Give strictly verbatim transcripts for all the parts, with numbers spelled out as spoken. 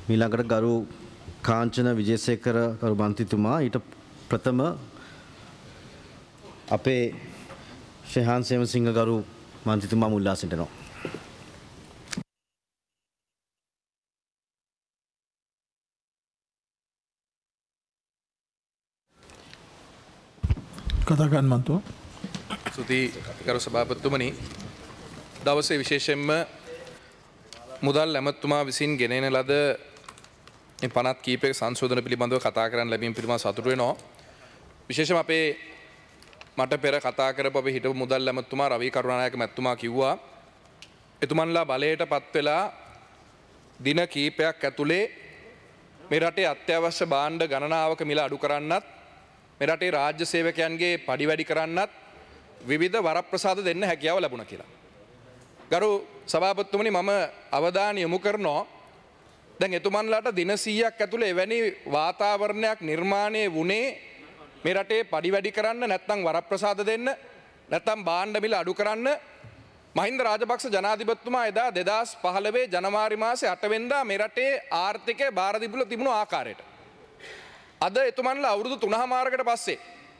ඊළඟට ගරු කාංචන විජේසේකර ගරු මන්ත්‍රීතුමා ඊට ප්‍රථම අපේ ශෙහාන් සේමසිංහ ගරු මන්ත්‍රීතුමා මුල්ලා සිටිනවා. කතා ගන්න මන්තු. සුති ගරු සභාපතිතුමනි, දවසේ විශේෂයෙන්ම මුදල් ඇමතුමා විසින් ගෙනෙන ලද පනත් කීපයක සංශෝධන පිළිබඳව කතා කරන්න ලැබීම පිළිබඳව සතුටු වෙනවා. විශේෂම අපේ මට පෙර කතා කරපු අපේ හිටපු මුදල් ඇමතුමා රවී කරුණානායක මැතිතුමා කිව්වා එතුමන්ලා බලයට පත් වෙලා දින කීපයක් ඇතුලේ මේ රටේ අත්‍යවශ්‍ය භාණ්ඩ ගණනාවක මිල අඩු කරන්නත් මේ රටේ රාජ්‍ය සේවකයන්ගේ පඩි වැඩි කරන්නත් විවිධ වරප්‍රසාද දෙන්න හැකියාව ලැබුණා කියලා. ගරු සභාපතිතුමනි, මම අවධානය යොමු කරනවා දැන් එතුමන්ලාට දින සීයක් ඇතුළේ එවැනි වාතාවරණයක් නිර්මාණය වුණේ මේ රටේ පඩි වැඩි කරන්න නැත්නම් වරප්‍රසාද දෙන්න නැත්නම් භාණ්ඩ මිල අඩු කරන්න මහින්ද රාජපක්ෂ ජනාධිපතිතුමා එදා දෙදහස් පහළොව ජනවාරි මාසේ අට වෙනිදා මේ රටේ ආර්ථිකය බාර දීපුල තිබුණු ආකාරයට. අද එතුමන්ලා අවුරුදු තුනමාරකට පස්සේ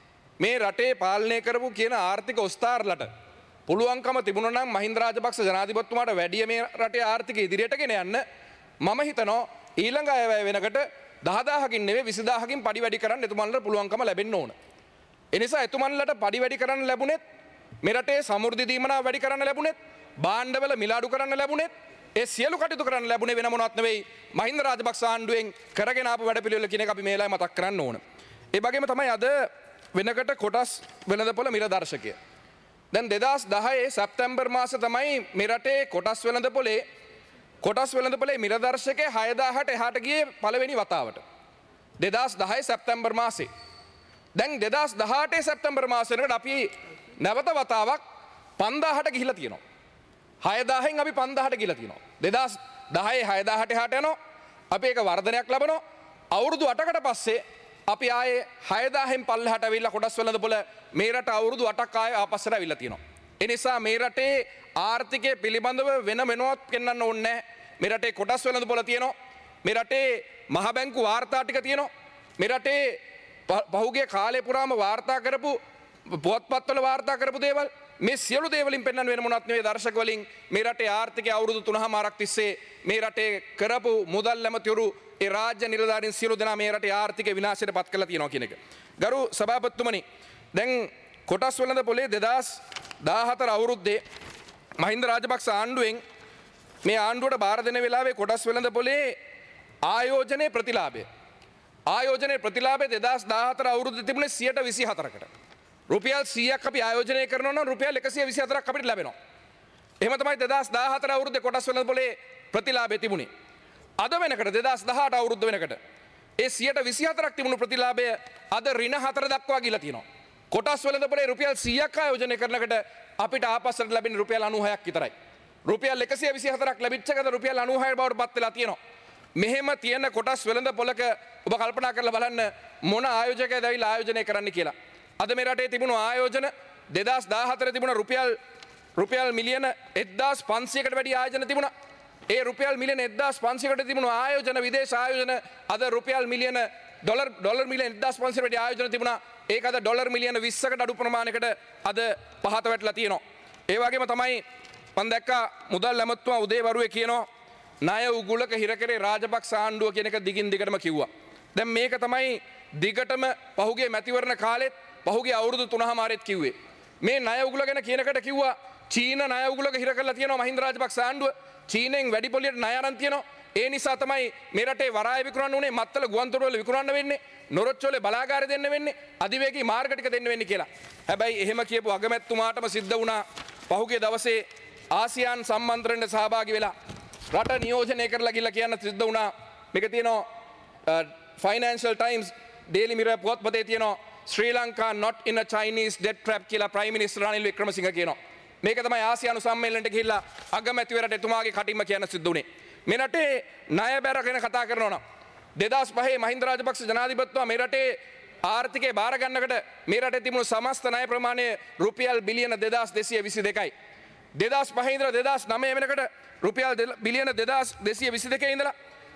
මේ රටේ පාලනය කරපු කියන ආර්ථික ඔස්තාර්ලට පුළුවන්කම තිබුණා නම් මහින්ද රාජපක්ෂ ජනාධිපතිතුමාට වැඩිය මේ රටේ ආර්ථිකය ඉදිරියට ගෙන යන්න මම හිතනවා ඊළඟ අයවැය වෙනකට දහදාහකින් නෙවෙයි විසිදාහකින් පඩි වැඩි කරන්න එතුමන්ලට පුළුවන්කම ලැබෙන්න ඕන. ඒ නිසා එතුමන්ලට පඩි වැඩි කරන්න ලැබුණෙත් මේ රටේ සමෘද්ධි දීමනාව වැඩි කරන්න ලැබුණෙත් භාණ්ඩවල මිල අඩු කරන්න ලැබුණෙත් ඒ සියලු කටයුතු කරන්න ලැබුණේ වෙන මොනවත් නෙවෙයි මහින්ද රාජපක්ෂ ආණ්ඩුවෙන් කරගෙන ආපු වැඩපිළිවෙල කියන එක අපි මේ වෙලාවේ මතක් කරන්න ඕන. ඒ වගේම තමයි අද වෙනකට කොටස් වෙළඳපොළ මිල දර්ශකය. දැන් දෙදහස් දහයේ සැප්තැම්බර් මාසේ තමයි මේ රටේ කොටස් වෙළඳපොලේ කොටස් වෙළඳපොලේ මිල දර්ශකය හයදාහට එහාට ගියේ පළවෙනි වතාවට. දෙදහස් දහයේ සැප්තැම්බර් මාසේ. දැන් දෙදහස් දහඅටේ සැප්තැම්බර් මාසේ වෙනකොට අපි නැවත වතාවක් පන්දාහට ගිහිලා තියෙනවා. හයදාහෙන් අපි පන්දාහට ගිහිලා තියෙනවා. දෙදහස් දහයේ හයදාහට එහාට යනවා. අපි ඒක වර්ධනයක් ලබනවා. අවුරුදු අටකට පස්සේ අපි ආයේ හයදාහෙන් පල්ලෙහාට ඇවිල්ලා කොටස් වෙළඳපොළ මේ රට අවුරුදු අටක් ආයේ ආපස්සට ඇවිල්ලා තියෙනවා. ඒ නිසා මේ රටේ ආර්ථිකය පිළිබඳව වෙන වෙනවත් පෙන්වන්න ඕනේ නැහැ. මේ රටේ කොටස් වෙළඳපොළ තියෙනවා. මේ රටේ මහ බැංකු වාර්තා ටික තියෙනවා. මේ රටේ පහුගිය කාලේ පුරාම වාර්තා කරපු පුවත්පත්වල වාර්තා කරපු දේවල් මේ සියලු දේවලින් පෙන්වන්න වෙන මොනවත් නෙවෙයි දර්ශක වලින් මේ රටේ ආර්ථිකය අවුරුදු තුනමාරක් තිස්සේ මේ රටේ කරපු මුදල් ඇමතිවරු ඒ රාජ්‍ය නිලධාරීන් සියලු දෙනා මේ රටේ ආර්ථිකය විනාශයට පත් කරලා තියෙනවා කියන එක. ගරු සභාපතිතුමනි, දැන් කොටස් වෙළඳපොලේ දෙදහස් දාහතර අවුරුද්දේ මහින්ද රාජපක්ෂ ආණ්ඩුවෙන් මේ ආණ්ඩුවට බාර දෙන වෙලාවේ කොටස් වෙළඳපොලේ ආයෝජනයේ ප්‍රතිලාභය ආයෝජනයේ ප්‍රතිලාභය දෙදහස් දාහතර අවුරුද්දේ තිබුණේ සියයට විසිහතරකට. රුපියල් සීයක් අපි ආයෝජනය කරනවා නම් රුපියල් එකසිය විසිහතරක් අපිට ලැබෙනවා. එහෙම තමයි දෙදහස් දාහතර අවුරුද්දේ කොටස් වෙළඳපොලේ ප්‍රතිලාභය තිබුණේ. අද වෙනකට දෙදහස් දහඅට අවුරුද්ද වෙනකට ඒ සියයට විසිහතරක් තිබුණු ප්‍රතිලාභය අද ඍණ හතර දක්වා ගිහිලා තියෙනවා. කොටස් වෙළඳපොලේ රුපියල් සීයක් ආයෝජනය කරනකොට අපිට ආපස්සට ලැබෙන රුපියල් අනූහයක් විතරයි. රුපියල් එකසිය විසිහතරක් ලැබිච්ච එකද රුපියල් අනූහය බවට පත් වෙලා තියෙනවා. මෙහෙම තියෙන කොටස් වෙළඳපොලක ඔබ කල්පනා කරලා බලන්න මොන ආයෝජකයද ඇවිල්ලා ආයෝජනය කරන්න කියලා. අද මේ රටේ තිබුණු ආයෝජන දෙදහස් දාහතර තිබුණ රුපියල් රුපියල් මිලියන එක්දාස් පන්සියයකට වැඩි ආයෝජන තිබුණා. ඒ රුපියල් මිලියන එක්දාස් පන්සියයකට තිබුණු ආයෝජන විදේශ ආයෝජන අද රුපියල් මිලියන ඩොලර් ඩොලර් මිලියන එක්දාස් පන්සියයට වැඩි ආයෝජන තිබුණා. ඒක අද ඩොලර් මිලියන විස්සකට අඩු ප්‍රමාණයකට අද පහත වැටලා තියෙනවා. ඒ වගේම තමයි මම දැක්කා මුදල් ඇමතුමා උදේවරුේ කියනවා ණය උගුලක හිර කරේ රාජපක්ෂ ආණ්ඩුව කියන එක දිගින් දිගටම කිව්වා. දැන් මේක තමයි දිගටම පහුගිය මැතිවරණ කාලෙත් පහුගිය අවුරුදු තුනමාරෙත් කිව්වේ. මේ ණය උගුල ගැන කියනකට කිව්වා චීන ණය උගුලක හිර කරලා තියෙනවා මහින්ද රාජපක්ෂ ආණ්ඩුව. චීනෙන් වැඩි පොලියට ණය අරන් තියෙනවා. ඒ නිසා තමයි මේ රටේ වරාය විකුණන්න උනේ, මත්තල ගුවන්තොටුවල විකුණන්න වෙන්නේ, නොරොච්චෝලේ බලාගාරය දෙන්න වෙන්නේ, අධිවේගී මාර්ග ටික දෙන්න වෙන්නේ කියලා. හැබැයි එහෙම කියපු අගමැතිතුමාටම සිද්ධ වුණා පහුගිය දවසේ ආසියාන් සම්මන්ත්‍රණයට සහභාගී වෙලා රට නියෝජනය කරලා ගිහලා කියන්න සිද්ධ වුණා. මේක තියෙනවා ෆයිනෑන්ෂල් ටයිම්ස් ඩේලි මිරර් පුවත්පතේ තියෙනවා Sri Lanka not in a Chinese debt trap කියලා ප්‍රයිම් මිනිස්ටර් රනිල් වික්‍රමසිංහ කියනවා. මේක තමයි ආසියානු සම්මේලනයට ගිහිල්ලා අගමැතිවරට එතුමාගේ කටින්ම කියන්න සිද්ධ වුණේ. මේ රටේ ණය බැර ගැන කතා කරනවා නම් දෙදහස් පහේ මහින්ද රාජපක්ෂ ජනාධිපතිතුමා මේ රටේ ආර්ථිකය බාර ගන්නකොට මේ රටේ තිබුණු සමස්ත ණය ප්‍රමාණය රුපියල් බිලියන දෙදාස් දෙසිය විසි දෙකයි. දෙදහස් පහේ ඉඳලා දෙදහස් නවය වෙනකොට රුපියල් බිලියන දෙදාස් දෙසිය විසි දෙකේ ඉඳලා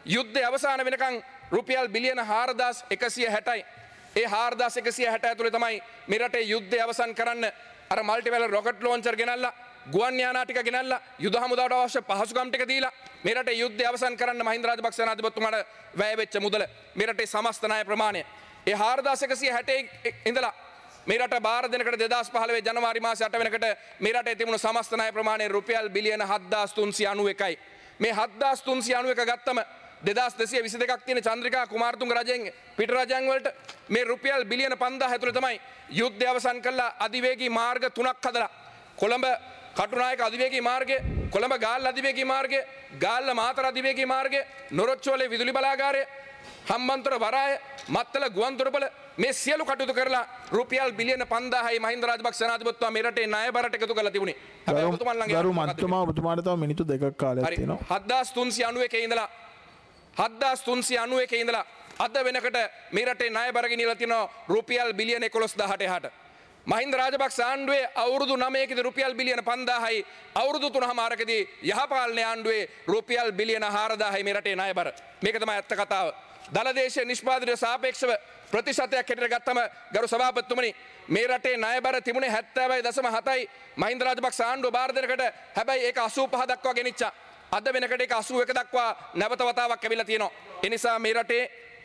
යුද්ධය අවසාන වෙනකන් රුපියල් බිලියන හාරදාස් එකසිය හැටයි. ඒ හාරදාස් එකසිය හැට ඇතුළේ තමයි මේ රටේ යුද්ධය අවසන් කරන්න අර මල්ටිවැල රොකට් ලෝන්චර් ගෙනල්ලා ගුවන් යානා ටික ගෙනල්ලා යුද හමුදාවට අවශ්‍ය පහසුකම් ටික දීලා මේ රටේ යුද්ධය අවසන් කරන්න මහින්ද රාජපක්ෂ ජනාධිපතිතුමාට වැය වෙච්ච මුදල මේ රටේ සමස්ත ණය ප්‍රමාණය ඒ හාරදාස් එකසිය හැටේ ඉඳලා මේ රට බාර දෙනකට දෙදාස් පහළොව ජනවාරි මාසේ අට වෙනිකට මේ රටේ තිබුණු සමස්ත ණය ප්‍රමාණය රුපියල් බිලියන හත්දාස් තුන්සිය අනූ එකයි. මේ හත්දාස් තුන්සිය අනූ එක ගත්තම දෙදාස් දෙසිය විසි දෙකක් තියෙන චන්ද්‍රිකා කුමාරතුංග රජයෙන් පිට රජයන් වලට මේ රුපියල් බිලියන පන්දාහ ඇතුළේ තමයි යුද්ධය අවසන් කළා අධිවේගී මාර්ග තුනක් හදලා කොළඹ කටුනායක අධිවේගී මාර්ගය, කොළඹ ගාල්ල අධිවේගී මාර්ගය, ගාල්ල මාතර අධිවේගී මාර්ගය, නොරොච්චෝලේ විදුලි බලාගාරය, හම්බන්තොට වරාය, මත්තල ගුවන්තොටුපළ මේ සියලු කටයුතු කරලා රුපියල් බිලියන පන්දාහයි මහින්ද රාජපක්ෂ ජනාධිපතිතුමා මේ රටේ ණය බරට එකතු කරලා තිබුණේ. හැබැයි ඔබතුමන් ළඟ ගරු මන්ත්‍රමා ඔබතුමාට තව මිනිත්තු දෙකක් කාලයක් තියෙනවා. හත්දාස් තුන්සිය අනූ එකේ ඉඳලා හත්දාස් තුන්සිය අනූ එකේ ඉඳලා අද වෙනකොට මේ රටේ ණය බර ගෙනියලා තියෙනවා රුපියල් බිලියන එකොළොස් දහඅට එහාට. මහින්ද රාජපක්ෂ ආණ්ඩුවේ අවුරුදු නවයකදී රුපියල් බිලියන පන්දාහයි අවුරුදු තුනමාරකදී යහපාලන ආණ්ඩුවේ රුපියල් බිලියන හාරදාහයි මේ රටේ ණය බර. මේක තමයි ඇත්ත කතාව. දලදේශීය නිෂ්පාදනයට සාපේක්ෂව ප්‍රතිශතයක් හැටියට ගත්තම ගරු සභාපතිතුමනි මේ රටේ ණය බර තිබුණේ හැත්තෑවයි දශම හතයි මහින්ද රාජපක්ෂ ආණ්ඩුව බාර දෙනකොට. හැබැයි ඒක අසූ පහ දක්වා ගෙනිච්චා. අද වෙනකොට ඒක අසූ එක දක්වා නැවත වතාවක් ඇවිල්ලා තියෙනවා. ඒ නිසා මේ රටේ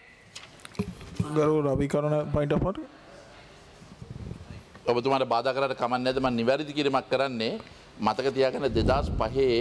ගරු රවිකරණ පොයින්ට් ඔෆ් ඔර්ඩර් ඔබතුමාට බාධා කරලා කමක් නැද්ද? මම නිවැරදි කිරීමක් කරන්නේ මතක තියාගන්න දෙදාස් පහේ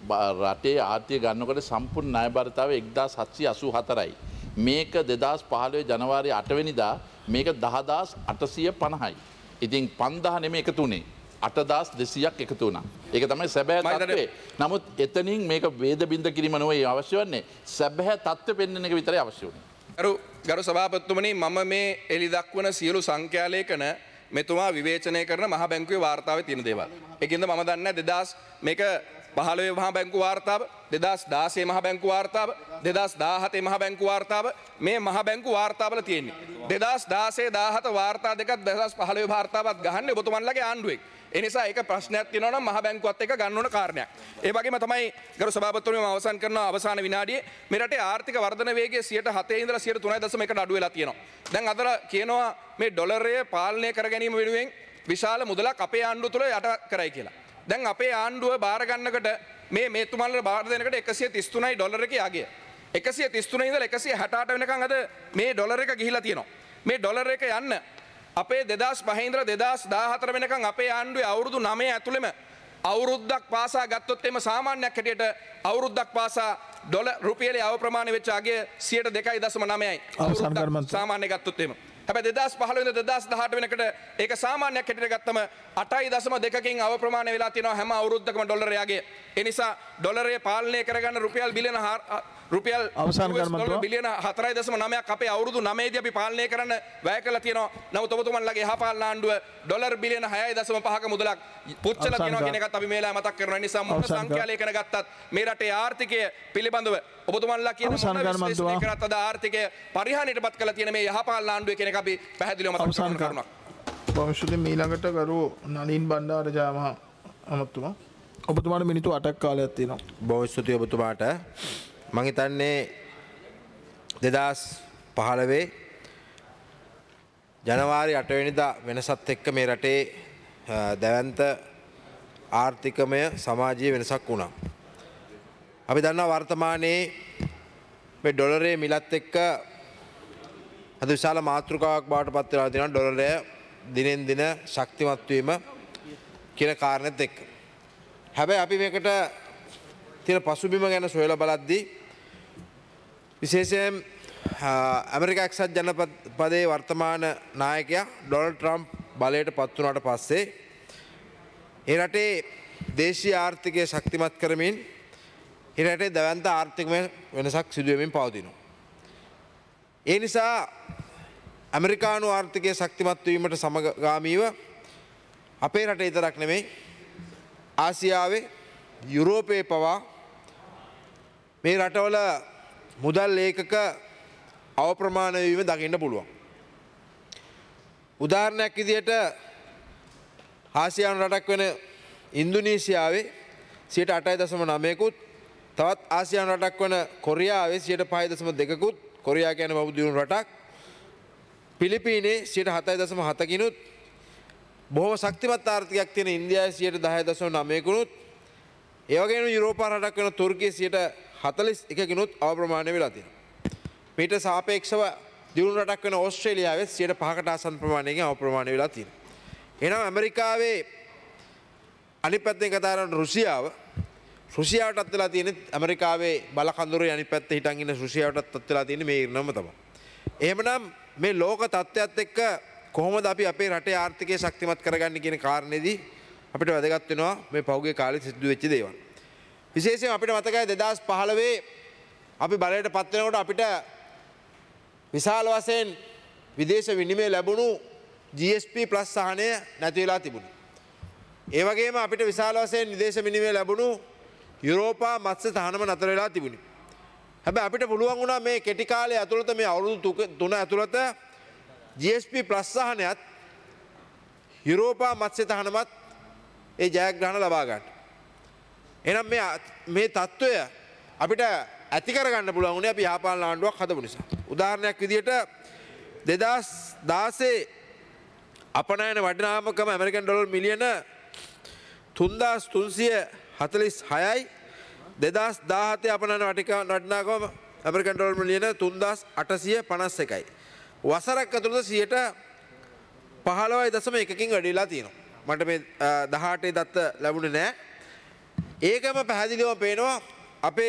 රටේ ආර්ථිකය ගන්නකොට සම්පූර්ණ ණය බරතාව එක්දාස් හත්සිය අසූ හතරයි. මේක දෙදාස් පහළොව ජනවාරි අට වෙනිදා මේක දහදාස් අටසිය පනහයි. ඉතින් පන්දාහ නෙමෙයි එකතු වුණේ. අටදාස් දෙසීයක් එකතු වුණා. ඒක තමයි සැබෑ තත්ත්වය. නමුත් එතනින් මේක වේද බින්ද කිරීම නෙවෙයි අවශ්‍ය වන්නේ. සැබෑ තත්ත්වය පෙන්වන එක විතරයි අවශ්‍ය වුනේ. ගරු ගරු සභාපතිතුමනි මම මේ එලි දක්වන සියලු සංඛ්‍යාලේඛන මෙතුමා විවේචනය කරන මහ බැංකුවේ වාර්තාවේ තියෙන දේවල්. ඒකින්ද මම දන්නේ දෙදාස් මේක පහළොව මහ බැංකු වාර්තාව, දෙදාස් දාසය මහ බැංකු වාර්තාව, දෙදාස් දාහතේ මහ බැංකු වාර්තාව මේ මහ බැංකු වාර්තාවල තියෙන්නේ. දෙදාස් දාසය දාහත වාර්තා දෙකත් දෙදාස් පහළොව වාර්තාවත් ගහන්නේ ඔබතුමන්ලගේ ආණ්ඩුවේ. ඒ නිසා ඒක ප්‍රශ්නයක් තියෙනවා නම් මහ බැංකුවත් එක්ක ගන්න ඕන කාරණයක්. ඒ වගේම තමයි ගරු සභාපතිතුමනි මම අවසන් කරන අවසාන විනාඩියේ මේ රටේ ආර්ථික වර්ධන වේගය සියයට හතේ ඉඳලා සියයට තුනයි දශම එකට අඩු වෙලා තියෙනවා. දැන් අද කියනවා මේ ඩොලරය පාලනය කර ගැනීම වෙනුවෙන් විශාල මුදලක් අපේ ආණ්ඩුව තුළ යට කරයි කියලා. දැන් අපේ ආණ්ඩුව බාර ගන්නකොට මේ මේතුමන්ලට බාර දෙනකොට එකසිය තිස් තුනයි ඩොලර් එකේ අගය. එකසිය තිස් තුනේ ඉඳලා එකසිය හැට අට වෙනකන් අද මේ ඩොලර් එක ගිහිලා තියෙනවා. මේ ඩොලර් එක යන්න අපේ දෙදාස් පහේ ඉඳලා දෙදාස් දාහතර වෙනකන් අපේ ආණ්ඩුවේ අවුරුදු නවය ඇතුළෙම අවුරුද්දක් පාසා ගත්තොත් එimhe සාමාන්‍යයක් හැටියට අවුරුද්දක් පාසා ඩොලර් රුපියලේ අව ප්‍රමාණය වෙච්ච අගය සියයට දෙකයි දශම නවයයි. අවුරුද්දක් සාමාන්‍ය ගත්තොත් එimhe. හැබැයි දෙදාස් පහළොව ඉඳලා දෙදාස් දහඅට වෙනකොට ඒක සාමාන්‍යයක් හැටියට ගත්තම අටයි දශම දෙකකින් අව ප්‍රමාණය වෙලා තියෙනවා හැම අවුරුද්දකම ඩොලරේ අගය. ඒ නිසා ඩොලරය පාලනය කරගන්න රුපියල් බිලියන රුපියල් අවසන් කරමු බිලියන හතරයි දශම නවයක් අපේ අවුරුදු නවයේදී අපි පාලනය කරන්න වැය කළා තියෙනවා. නමුත් ඔබතුමන්ලගේ යහපාලන ආණ්ඩුව ඩොලර් බිලියන හයයි දශම පහක මුදලක් පුච්චලා තියෙනවා කියන එකත් අපි මේලා මතක් කරනවා. ඒ නිසා මොන සංඛ්‍යාලේඛන ගත්තත් මේ රටේ ආර්ථිකය පිළිබඳව ඔබතුමන්ලා කියන මොන විශ්ලේෂණය කරත් අද ආර්ථිකය පරිහානියටපත් කරලා තියෙන මේ යහපාලන ආණ්ඩුවේ කියන එක අපි පැහැදිලිව මතක් කරනවා. බොහොම ස්තුතියි. ඊළඟට ගරු නලින් බණ්ඩාර ජයමහ අමතුමා ඔබතුමාට මිනිත්තු අටක් කාලයක් තියෙනවා. බොහොම ස්තුතියි ඔබතුමාට. මම හිතන්නේ දෙදාස් පහළොව ජනවාරි අට වෙනිදා වෙනසත් එක්ක මේ රටේ දැවැන්ත ආර්ථිකමය සමාජීය වෙනසක් වුණා. අපි දන්නවා වර්තමානයේ මේ ඩොලරයේ මිලත් එක්ක අද විශාල මාතෘකාවක් බවට පත් වෙලා තියෙනවා ඩොලරය දිනෙන් දින ශක්තිමත් වීම කියන කාරණෙත් එක්ක. හැබැයි අපි මේකට තියෙන පසුබිම ගැන සොයලා බලද්දී විශේෂයෙන් ඇමරිකා එක්සත් ජනපදයේ වර්තමාන නායකයා ඩොනල්ඩ් ට්‍රම්ප් බලයට පත් වුණාට පස්සේ ඒ රටේ දේශීය ආර්ථිකය ශක්තිමත් කරමින් ඒ රටේ දැවැන්ත ආර්ථිකමය වෙනසක් සිදු වෙමින් පවතිනවා. ඒ නිසා ඇමරිකානු ආර්ථිකය ශක්තිමත් වීමට සමගාමීව අපේ රටේ විතරක් නෙමෙයි ආසියාවේ යුරෝපයේ පවා මේ රටවල මුදල් ඒකක අවප්‍රමාණ වීම දකින්න පුළුවන්. උදාහරණයක් විදිහට ආසියානු රටක් වෙන ඉන්දුනීසියාවේ සියයට අටයි දශම නවයකුත් තවත් ආසියානු රටක් වන කොරියාවේ සියයට පහ දශම දෙකකුත් කොරියා කියන්නේ බහු දියුණු රටක්. පිලිපීනේ සියයට හතයි දශම හතකිනුත් බොහෝ ශක්තිමත් ආර්ථිකයක් තියෙන ඉන්දියාවේ සියයට දහය දශම නවයකුනුත් ඒ වගේම යුරෝපා රටක් වෙන තුර්කියේ සියයට හතළිස් එකකිනුත් අවප්‍රමාණය වෙලා තියෙනවා. මීට සාපේක්ෂව දියුණු රටක් වෙන ඕස්ට්‍රේලියාවේ සියයට පහකට ආසන්න ප්‍රමාණයකින් අවප්‍රමාණය වෙලා තියෙනවා. එහෙනම් ඇමරිකාවේ අනිත් පැත්තෙන් කතා කරන රුසියාව රුසියාවටත් වෙලා තියෙන්නේ ඇමරිකාවේ බල කඳුරේ අනිත් පැත්තේ හිටන් ඉන්න රුසියාවටත් වෙලා තියෙන්නේ මේ ඉරණම තමයි. එහෙමනම් මේ ලෝක තත්ත්වයත් එක්ක කොහොමද අපි අපේ රටේ ආර්ථිකය ශක්තිමත් කරගන්නේ කියන කාරණේදී අපිට වැදගත් වෙනවා මේ පහුගිය කාලේ සිදු වෙච්ච දේවල්. විශේෂයෙන් අපිට මතකයි දෙදාස් පහළොවේ අපි බලයට පත් වෙනකොට අපිට විශාල වශයෙන් විදේශ විනිමය ලැබුණු ජී එස් පී ප්ලස් සහනය නැති වෙලා තිබුණා. ඒ වගේම අපිට විශාල වශයෙන් විදේශ විනිමය ලැබුණු යුරෝපා මත්ස්‍ය තහනම නතර වෙලා තිබුණේ. හැබැයි අපිට පුළුවන් වුණා මේ කෙටි කාලය ඇතුළත මේ අවුරුදු තුන ඇතුළත ජී එස් පී ප්ලස් සහනයත් යුරෝපා මත්ස්‍ය තහනමත් ඒ ජයග්‍රහණ ලබා ගන්න. එහෙනම් මේ මේ තත්ත්වය අපිට ඇති කරගන්න පුළුවන් වුණේ අපි යහපාලන ආණ්ඩුවක් හදපු නිසා. උදාහරණයක් විදිහට දෙදාස් දාසයේ අපනයන වටිනාකම ඇමරිකන් ඩොලර් මිලියන තුන්දාස් තුන්සිය හතළිස් හයයි දෙදාස් දාහතේ අපනයන වටිනාකම ඇමරිකන් ඩොලර් මිලියන තුන්දාස් අටසිය පනස් එකයි. වසරක් ඇතුළත සියයට පහළොවයි දශම එකකින් වැඩි වෙලා තියෙනවා. මට මේ දහඅටේ දත්ත ලැබුණේ නැහැ. ඒකම පැහැදිලිව පේනවා අපේ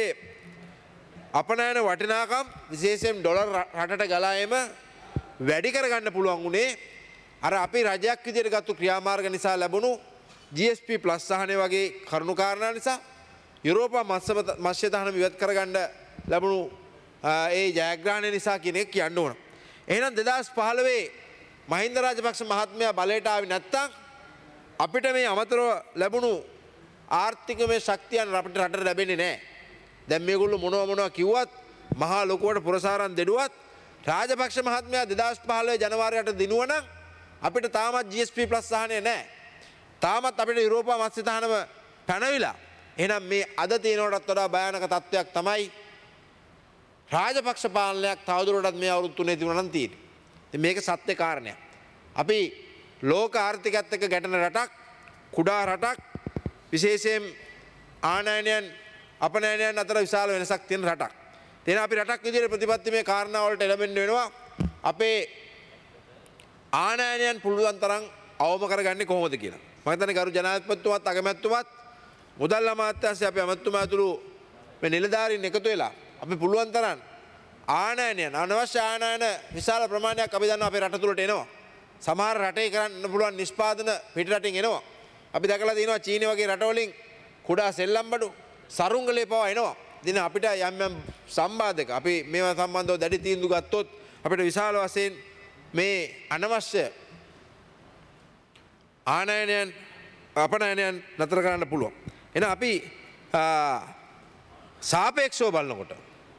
අපනයන වටිනාකම් විශේෂයෙන් ඩොලර් රටට ගලා එම වැඩි කරගන්න පුළුවන් උනේ අර අපි රජයක් විදියට ගත්තු ක්‍රියාමාර්ග නිසා ලැබුණු ජී එස් පී ප්ලස් සහනය වගේ කරුණු කාරණා නිසා යුරෝපා මත්ස්‍ය තහනම ඉවත් කරගන්න ලැබුණු ඒ ජයග්‍රහණය නිසා කියන එක කියන්න ඕන. එහෙනම් දෙදාස් පහළොවේ මහින්ද රාජපක්ෂ මහත්මයා බලයට ආවේ නැත්තම් අපිට මේ අමතරව ලැබුණු ආර්ථිකමය ශක්තියන් අපිට රටට ලැබෙන්නේ නැහැ. දැන් මේගොල්ලෝ මොනවා මොනවා කිව්වත් මහා ලොකුවට පුරසාරම් දෙඩුවත් රාජපක්ෂ මහත්මයා දෙදාස් පහළොවේ ජනවාරියට දිනුවනම් අපිට තාමත් ජී එස් පී ප්ලස් සහනය නැහැ. තාමත් අපිට යුරෝපා මත්ස්‍ය තහනම පැනවිලා. එහෙනම් මේ අද තියෙනවටත් වඩා භයානක තත්ත්වයක් තමයි රාජපක්ෂ පාලනයක් තවදුරටත් මේ අවුරුදු තුනේ තිබුණා නම් තියෙන්නේ. ඉතින් මේක සත්‍ය කාරණයක්. අපි ලෝක ආර්ථිකයත් එක්ක ගැටෙන රටක්, කුඩා රටක්, විශේෂයෙන් ආනයනයන් අපනයනයන් අතර විශාල වෙනසක් තියෙන රටක්. එහෙනම් අපි රටක් විදිහට ප්‍රතිපත්තිමය කාරණා වලට එළඹෙන්න වෙනවා. අපේ ආනයනයන් පුළුවන් තරම් අවම කරගන්නේ කොහොමද කියලා. මම හිතන්නේ ගරු ජනාධිපතිතුමාත් අගමැතිතුමාත් මුදල් අමාත්‍යාංශය අපේ අමාත්‍යතුමා ඇතුළු මේ නිලධාරීන් එකතු වෙලා අපි පුළුවන් තරම් ආනයනයන් අනවශ්‍ය ආනයන විශාල ප්‍රමාණයක් අපි දන්නවා අපේ රට තුළට එනවා. සමහර රටේ කරන්න පුළුවන් නිෂ්පාදන පිට රටින් එනවා. අපි දැකලා තියෙනවා චීනය වගේ රටවලින් කුඩා සෙල්ලම් බඩු සරුංගලේ පවා එනවා. ඉතින් අපිට යම් යම් සම්බාධක අපි මේවා සම්බන්ධව දැඩි තීන්දුව ගත්තොත් අපිට විශාල වශයෙන් මේ අනවශ්‍ය ආනයනයන් අපනයනයන් නතර කරන්න පුළුවන්. එහෙනම් අපි සාපේක්ෂව බලනකොට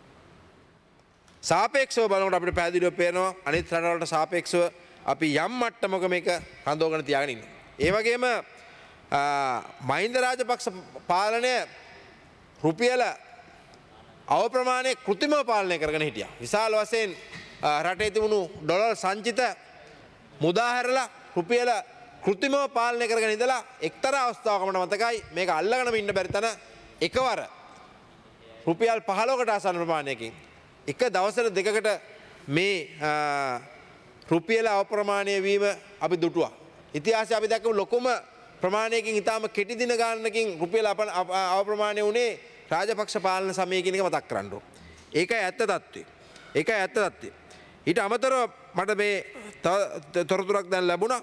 සාපේක්ෂව බලනකොට අපිට පැහැදිලිව පේනවා අනිත් රටවලට සාපේක්ෂව අපි යම් මට්ටමක මේක හඳවගෙන තියාගෙන ඉන්නවා. ඒ වගේම මහින්ද රාජපක්ෂ පාලනය රුපියල අවප්‍රමාණය කෘත්‍රිමව පාලනය කරගෙන හිටියා. විශාල වශයෙන් රටේ තිබුණු ඩොලර් සංචිත මුදා හැරලා රුපියල කෘත්‍රිමව පාලනය කරගෙන ඉඳලා එක්තරා අවස්ථාවක මට මතකයි මේක අල්ලගෙනම ඉන්න බැරි තැන එකවර රුපියල් පහළොවකට ආසන්න ප්‍රමාණයකින් එක දවසට දෙකකට මේ රුපියල අවප්‍රමාණය වීම අපි දුටුවා. ඉතිහාසය අපි දැක්කම ලොකුම ප්‍රමාණයකින් ඉතාම කෙටි දින ගානකින් රුපියල අවප්‍රමාණය වුණේ රාජපක්ෂ පාලන සමය කියන එක මතක් කරන්න ඕන. ඒකයි ඇත්ත තත්ත්වය. ඒකයි ඇත්ත තත්ත්වය. ඊට අමතරව මට මේ තොරතුරක් දැන් ලැබුණා.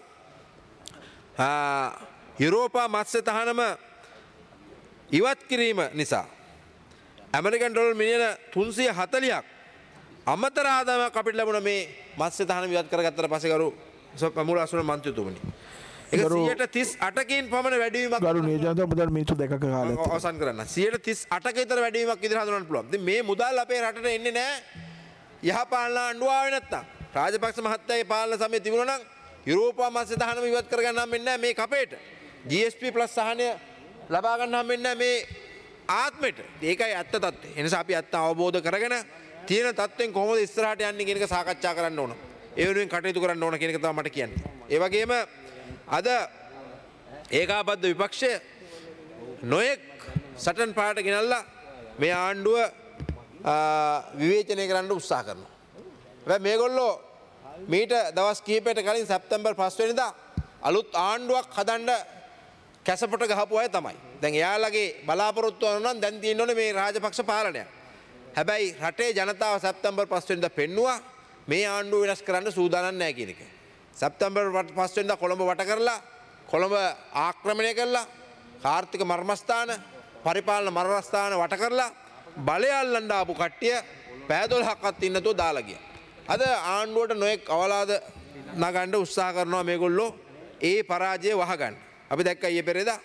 යුරෝපා මත්ස්‍ය තහනම ඉවත් කිරීම නිසා ඇමරිකන් ඩොලර් මිලියන තුන්සිය හතළිහක් අමතර ආදායමක් අපිට ලැබුණ මේ මත්ස්‍ය තහනම ඉවත් කරගත්තට පස්සේ ගරු මූල අසුන මන්ත්‍රීතුමනි. ඒක සියයට තිස් අටකින් පමණ වැඩිවීමක් ගරු නියෝජනත මුදල් මිනිත්තු දෙකක කාලයක් අවසන් කරන්න. සියයට තිස් අටක විතර වැඩිවීමක් විදිහට හඳුනන්න පුළුවන්. ඉතින් මේ මුදල් අපේ රටට එන්නේ නැහැ. යහපාලන ආණ්ඩුව ආවේ නැත්තම්. රාජපක්ෂ මහත්තයාගේ පාලන සමය තිබුණා නම් යුරෝපා මත්ස්‍ය තහනම ඉවත් කරගන්න හම්බෙන්නේ නැහැ මේ කපේට. ජී එස් පී ප්ලස් සහනය ලබා ගන්න හම්බෙන්නේ නැහැ මේ ආත්මෙට ඒකයි ඇත්ත තත්ත්වය. ඒ නිසා අපි ඇත්ත අවබෝධ කරගෙන තියෙන තත්ත්වෙන් කොහොමද ඉස්සරහට යන්නේ කියන එක සාකච්ඡා කරන්න ඕන. ඒ වෙනුවෙන් කටයුතු කරන්න ඕන කියන එක තමයි මට කියන්නේ. ඒ වගේම අද ඒකාබද්ධ විපක්ෂය නොයෙක් සටන් පාට ගෙනල්ලා මේ ආණ්ඩුව විවේචනය කරන්න උත්සාහ කරනවා. හැබැයි මේගොල්ලෝ මීට දවස් කිහිපයකට කලින් සැප්තැම්බර් පහ වෙනිදා අලුත් ආණ්ඩුවක් හදන්න කැසපොට ගහපු අය තමයි. දැන් එයාලගේ බලාපොරොත්තු වෙනවා නම් දැන් තියෙන්න ඕනේ මේ රාජපක්ෂ පාලනයක්. හැබැයි රටේ ජනතාව සැප්තැම්බර් පහ වෙනිදා පෙන්නුවා මේ ආණ්ඩුව වෙනස් කරන්න සූදානම් නැහැ කියන එක. සැප්තැම්බර් පහ වෙනිදා කොළඹ වට කරලා කොළඹ ආක්‍රමණය කරලා ආර්ථික මර්මස්ථාන පරිපාලන මර්මස්ථාන වට කරලා බලය අල්ලන්න ආපු කට්ටිය පැය දොළහක්වත් ඉන්න නැතුව දාලා ගියා. අද ආණ්ඩුවට නොයෙක් අවලාද නගන්න උත්සාහ කරනවා මේගොල්ලෝ ඒ පරාජය වහගන්න. අපි දැක්කා ඊයේ පෙරේදා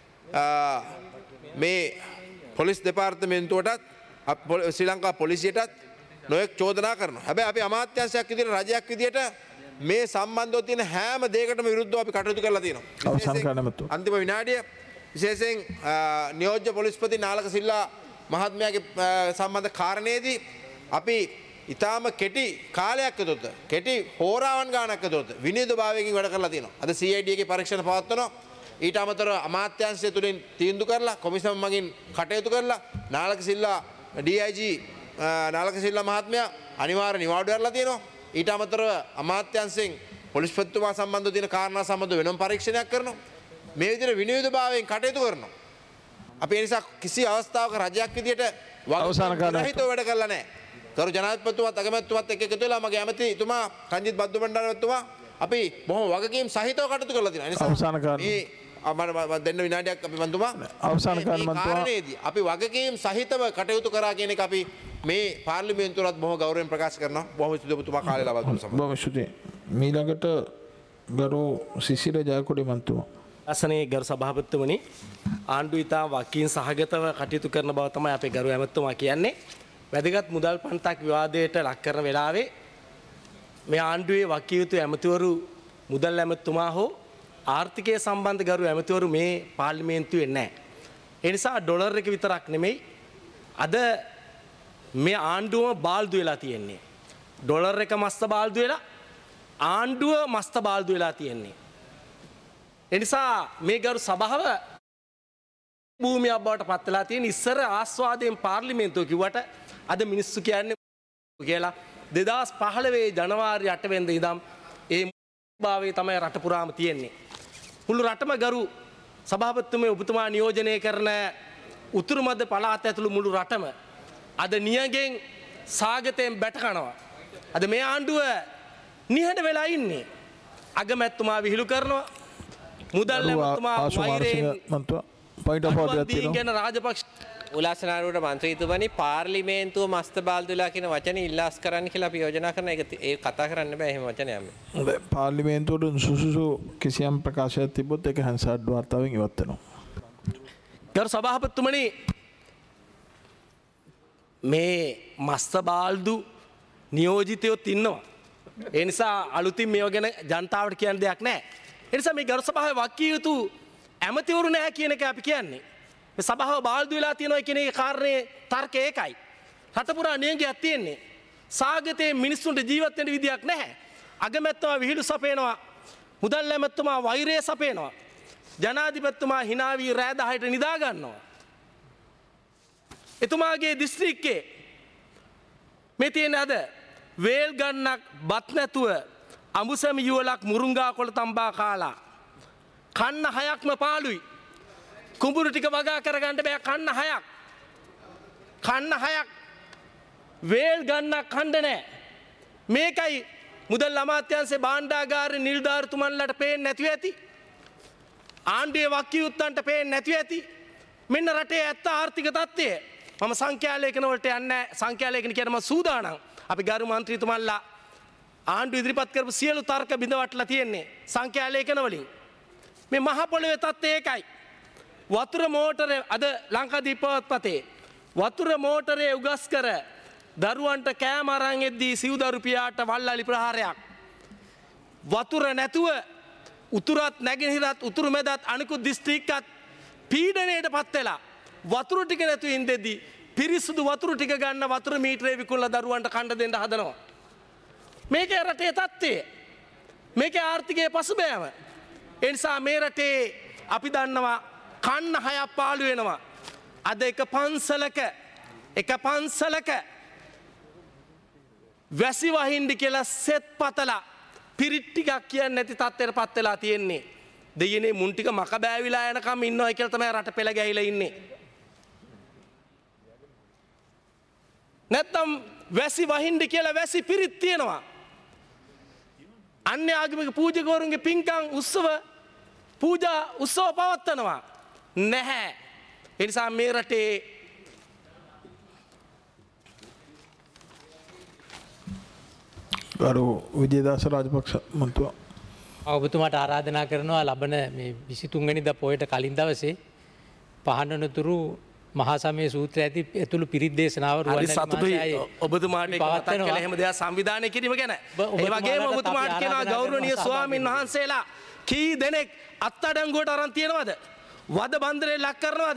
මේ පොලිස් දෙපාර්තමේන්තුවටත් ශ්‍රී ලංකා පොලිසියටත් නොයෙක් චෝදනා කරනවා. හැබැයි අපි අමාත්‍යාංශයක් විදිහට රජයක් විදිහට මේ සම්බන්ධව තියෙන හැම දෙයකටම විරුද්ධව අපි කටයුතු කරලා තියෙනවා. අවසන් කරන්නමතු. අන්තිම විනාඩිය විශේෂයෙන් නියෝජ්‍ය පොලිස්පති නාලක සිල්ලා මහත්මයාගේ සම්බන්ධ කාරණේදී අපි ඉතාම කෙටි කාලයක් ඇතුළත කෙටි හෝරාවන් ගානක් ඇතුළත විනීතභාවයකින් වැඩ කරලා තියෙනවා. අද සී ආයි ඩී එකේ පරීක්ෂණ පවත්වනවා. ඊට අමතරව අමාත්‍යාංශය තුලින් තීන්දුව කරලා කොමිසම මගින් කටයුතු කරලා නාලක සිල්ලා ඩී ආයි ජී නාලක සිල්ලා මහත්මයා අනිවාර්ය නිවාඩු ඇරලා තියෙනවා. ඊට අමතරව අමාත්‍යාංශයෙන් පොලිස්පතිතුමා සම්බන්ධව තියෙන කාරණා සම්බන්ධව වෙනම පරීක්ෂණයක් කරනවා. මේ විදිහට විනීතභාවයෙන් කටයුතු කරනවා. අපි ඒ නිසා කිසි අවස්ථාවක රජයක් විදිහට වගකීම් වැඩ කරලා නැහැ. කරු ජනාධිපතිතුමාත් අගමැතිතුමාත් එක්ක එකතු වෙලා මගේ ඇමතිතුමා රංජිත් බද්දුබණ්ඩාරතුමා අපි බොහොම වගකීම් සහිතව කටයුතු කරලා තියෙනවා. ඒ නිසා අවසන් කරන්න. මේ මම දෙන්න විනාඩියක් අපි මන්තුමා අවසන් කරන්න මන්තුමා. අපි වගකීම් සහිතව කටයුතු කරා කියන එක අපි මේ පාර්ලිමේන්තුවලත් බොහොම ගෞරවයෙන් ප්‍රකාශ කරනවා. බොහොම ස්තුතියි ඔබතුමා කාලය ලබා දුන්න සමග. බොහොම ස්තුතියි. මීළඟට ගරු සිසිර ජයකොඩි මන්තුමා. අසනේ ගරු සභාපතිතුමනි, ආණ්ඩුව ඉතා වකීන් සහගතව කටයුතු කරන බව තමයි අපේ ගරු ඇමතුමා කියන්නේ. වැදගත් මුදල් පන්තක් විවාදයට ලක් කරන වෙලාවේ මේ ආණ්ඩුවේ වකිය යුතු ඇමතිවරු මුදල් ඇමතුමා හෝ ආර්ථිකය සම්බන්ධ ගරු ඇමතිවරු මේ පාර්ලිමේන්තුවේ නැහැ. ඒ නිසා ඩොලර් එක විතරක් නෙමෙයි අද මේ ආණ්ඩුවම බාල්දු වෙලා තියෙන්නේ. ඩොලර් එක මස්ත බාල්දු වෙලා ආණ්ඩුව මස්ත බාල්දු වෙලා තියෙන්නේ. ඒ නිසා මේ ගරු සභාව භූමියක් බවට පත් වෙලා තියෙන. ඉස්සර ආස්වාදයෙන් පාර්ලිමේන්තුව කිව්වට අද මිනිස්සු කියන්නේ කියලා දෙදාස් පහළොව ජනවාරි අට වෙනිදා ඉඳන් ඒ භාවයේ තමයි රට පුරාම තියෙන්නේ. මුළු රටම ගරු සභාපතිතුමේ ඔබතුමා නියෝජනය කරන උතුරු මැද පළාත ඇතුළු මුළු රටම අද නියගෙන් සාගතයෙන් බැට කනවා. අද මේ ආණ්ඩුව නිහඬ වෙලා ඉන්නේ. අගමැතිතුමා විහිළු කරනවා. මුදල් ඇමතුමා වෛරයෙන් පොයින්ට් ඔෆ් ඕඩර් තියෙනවා. රාජපක්ෂ උලාසනාරුවට මන්ත්‍රීතුමනි පාර්ලිමේන්තුව මස්ත බාල්දුලා කියන වචනේ ඉල්ලාස් කරන්න කියලා අපි යෝජනා කරන එක ඒ කතා කරන්න බෑ එහෙම වචනයක්. හොඳයි. පාර්ලිමේන්තුවට සුසුසු කිසියම් ප්‍රකාශයක් තිබ්බොත් ඒක හැන්සාඩ් වාර්තාවෙන් ඉවත් වෙනවා. ගරු සභාපතිතුමනි, මේ මස්ත බාල්දු නියෝජිතයොත් ඉන්නවා. ඒ නිසා අලුතින් මේව ගැන ජනතාවට කියන්න දෙයක් නැහැ. ඒ නිසා මේ ගරු සභාවේ වකිය යුතු ඇමතිවරු නැහැ කියන එක අපි කියන්නේ. මේ සභාව බාල්දු වෙලා තියෙනවා කියන එක කාරණේ තර්කය ඒකයි. රට පුරා නියඟයක් තියෙන්නේ. සාගතයේ මිනිස්සුන්ට ජීවත් වෙන්න විදියක් නැහැ. අගමැතිතුමා විහිළු සපේනවා. මුදල් ඇමතිතුමා වෛරය සපේනවා. ජනාධිපතිතුමා hina වී රෑ දහයට නිදා ගන්නවා. එතුමාගේ දිස්ත්‍රික්කේ මේ තියෙන අද වේල් ගන්නක් බත් නැතුව අඹුසැම යුවලක් මුරුංගා කොළ තම්බා කාලා කන්න හයක්ම පාළුයි. කුඹුරු ටික වගා කරගන්න බෑ කන්න හයක්. කන්න හයක් වේල් ගන්නක් කන්න නෑ. මේකයි මුදල් අමාත්‍යාංශයේ භාණ්ඩාගාරේ නිලධාරිතුමන්ලට පේන්නේ නැතුව ඇති. ආණ්ඩුවේ වකියුත්තන්ට පේන්නේ නැතුව ඇති. මෙන්න රටේ ඇත්ත ආර්ථික තත්ත්වය. මම සංඛ්‍යාලේඛන වලට යන්නේ සංඛ්‍යාලේඛන කියන මම සූදානම්. අපි ගරු මන්ත්‍රීතුමන්ලා ආණ්ඩුව ඉදිරිපත් කරපු සියලු තර්ක බිඳවටලා තියෙන්නේ සංඛ්‍යාලේඛන වලින්. මේ මහ පොළොවේ තත්ත්වය ඒකයි. වතුර මෝටරේ අද ලංකාදීපවත්පතේ වතුර මෝටරේ උගස් කර දරුවන්ට කෑම අරන් එද්දී සිව්දරු පියාට වල්ලාලි ප්‍රහාරයක්. වතුර නැතුව උතුරත් නැගෙනහිරත් උතුරු මැදත් අනිකුත් දිස්ත්‍රික්කත් පීඩනයට පත් වෙලා වතුර ටික නැතුව ඉඳෙද්දි පිරිසුදු වතුර ටික ගන්න වතුර මීටරේ විකුණලා දරුවන්ට කන්න දෙන්න හදනවා. මේකේ රටේ තත්ත්වය. මේකේ ආර්ථිකයේ පසුබෑම. ඒ නිසා මේ රටේ අපි දන්නවා කන්න හයක් පාළු වෙනවා. අද එක පන්සලක එක පන්සලක වැසි වහින්ඩි කියලා සෙත් පතලා පිරිත් ටිකක් කියන්නේ නැති තත්ත්වයට පත් වෙලා තියෙන්නේ. දෙයනේ මුන් ටික මක බෑවිලා යනකම් ඉන්නවා කියලා තමයි රට පෙළ ගැහිලා ඉන්නේ. නැත්තම් වැසි වහින්ඩි කියලා වැසි පිරිත් තියෙනවා. අන්‍ය ආගමික පූජකවරුන්ගේ පින්කම් උත්සව පූජා උත්සව පවත්වනවා. නැහැ. ඒ නිසා මේ රටේ ගරු විජේදාස රාජපක්ෂ මන්තුමා ඔබතුමාට ආරාධනා කරනවා ලබන මේ විසිතුන් වෙනිදා පොයට කලින් දවසේ පහනනතුරු මහා සමය සූත්‍රය ඇති ඇතුළු පිරිත් දේශනාව සතුටුයි ඔබතුමාට පවත්වන එහෙම දෙයක් සංවිධානය කිරීම ගැන. ඒ වගේම ඔබතුමාට කියනවා ගෞරවනීය ස්වාමීන් වහන්සේලා කී දෙනෙක් අත්අඩංගුවට අරන් තියනවද? වද බන්දරේ ලක් කරනවද?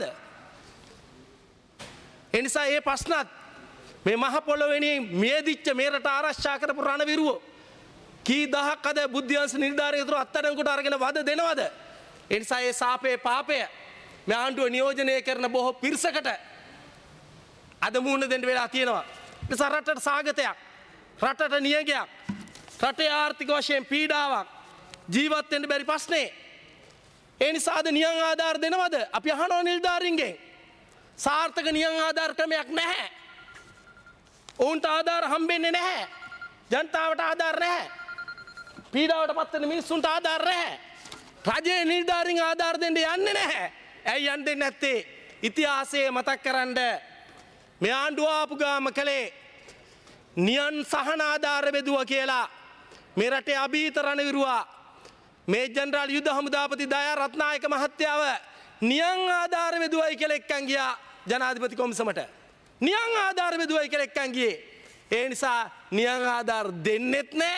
ඒ නිසා මේ ප්‍රශ්නත් මේ මහ පොළොවේදී මියදිච්ච මේ රට ආරක්ෂා කරපු රණවිරුවෝ කී දහක් අද බුද්ධ්‍යංශ නිලධාරීතුරු අත්අඩංගුවට අරගෙන වද දෙනවද? ඒ නිසා ඒ සාපේ පාපය මේ ආණ්ඩුව නියෝජනය කරන බොහෝ පිරිසකට අද මුහුණ දෙන්න වෙලා තියෙනවා. ඒ නිසා රටට සාගතයක්, රටට නියගයක්, රටේ ආර්ථික වශයෙන් පීඩාවක්, ජීවත් වෙන්න බැරි ප්‍රශ්නේ. ඒ නිසා අද නියං ආධාර දෙනවද? අපි අහනවා නිලධාරීන්ගෙන්. සාර්ථක නියං ආධාර ක්‍රමයක් නැහැ. ඔවුන්ට ආධාර හම්බෙන්නේ නැහැ. ජනතාවට ආධාර නැහැ. පීඩාවට පත් වෙන මිනිස්සුන්ට ආධාර නැහැ. රජයේ නිලධාරීන් ආධාර දෙන්න යන්නේ නැහැ. ඇයි යන්නේ නැත්තේ? ඉතිහාසයේ මතක් කරන්ඩ මේ ආණ්ඩුව ආපු ගාම කළේ නියන් සහන ආධාර බෙදුවා කියලා මේ රටේ අභීත රණවිරුවා මේ ජනරාල් යුද හමුදාපති දයා රත්නායක මහත්තයාව නියන් ආධාර බෙදුවයි කියලා එක්කන් ගියා ජනාධිපති කොමිසමට. නියං ආධාර බෙදුවයි කියලා එක්කන් ගියේ. ඒ නිසා නියං ආධාර දෙන්නෙත් නැහැ.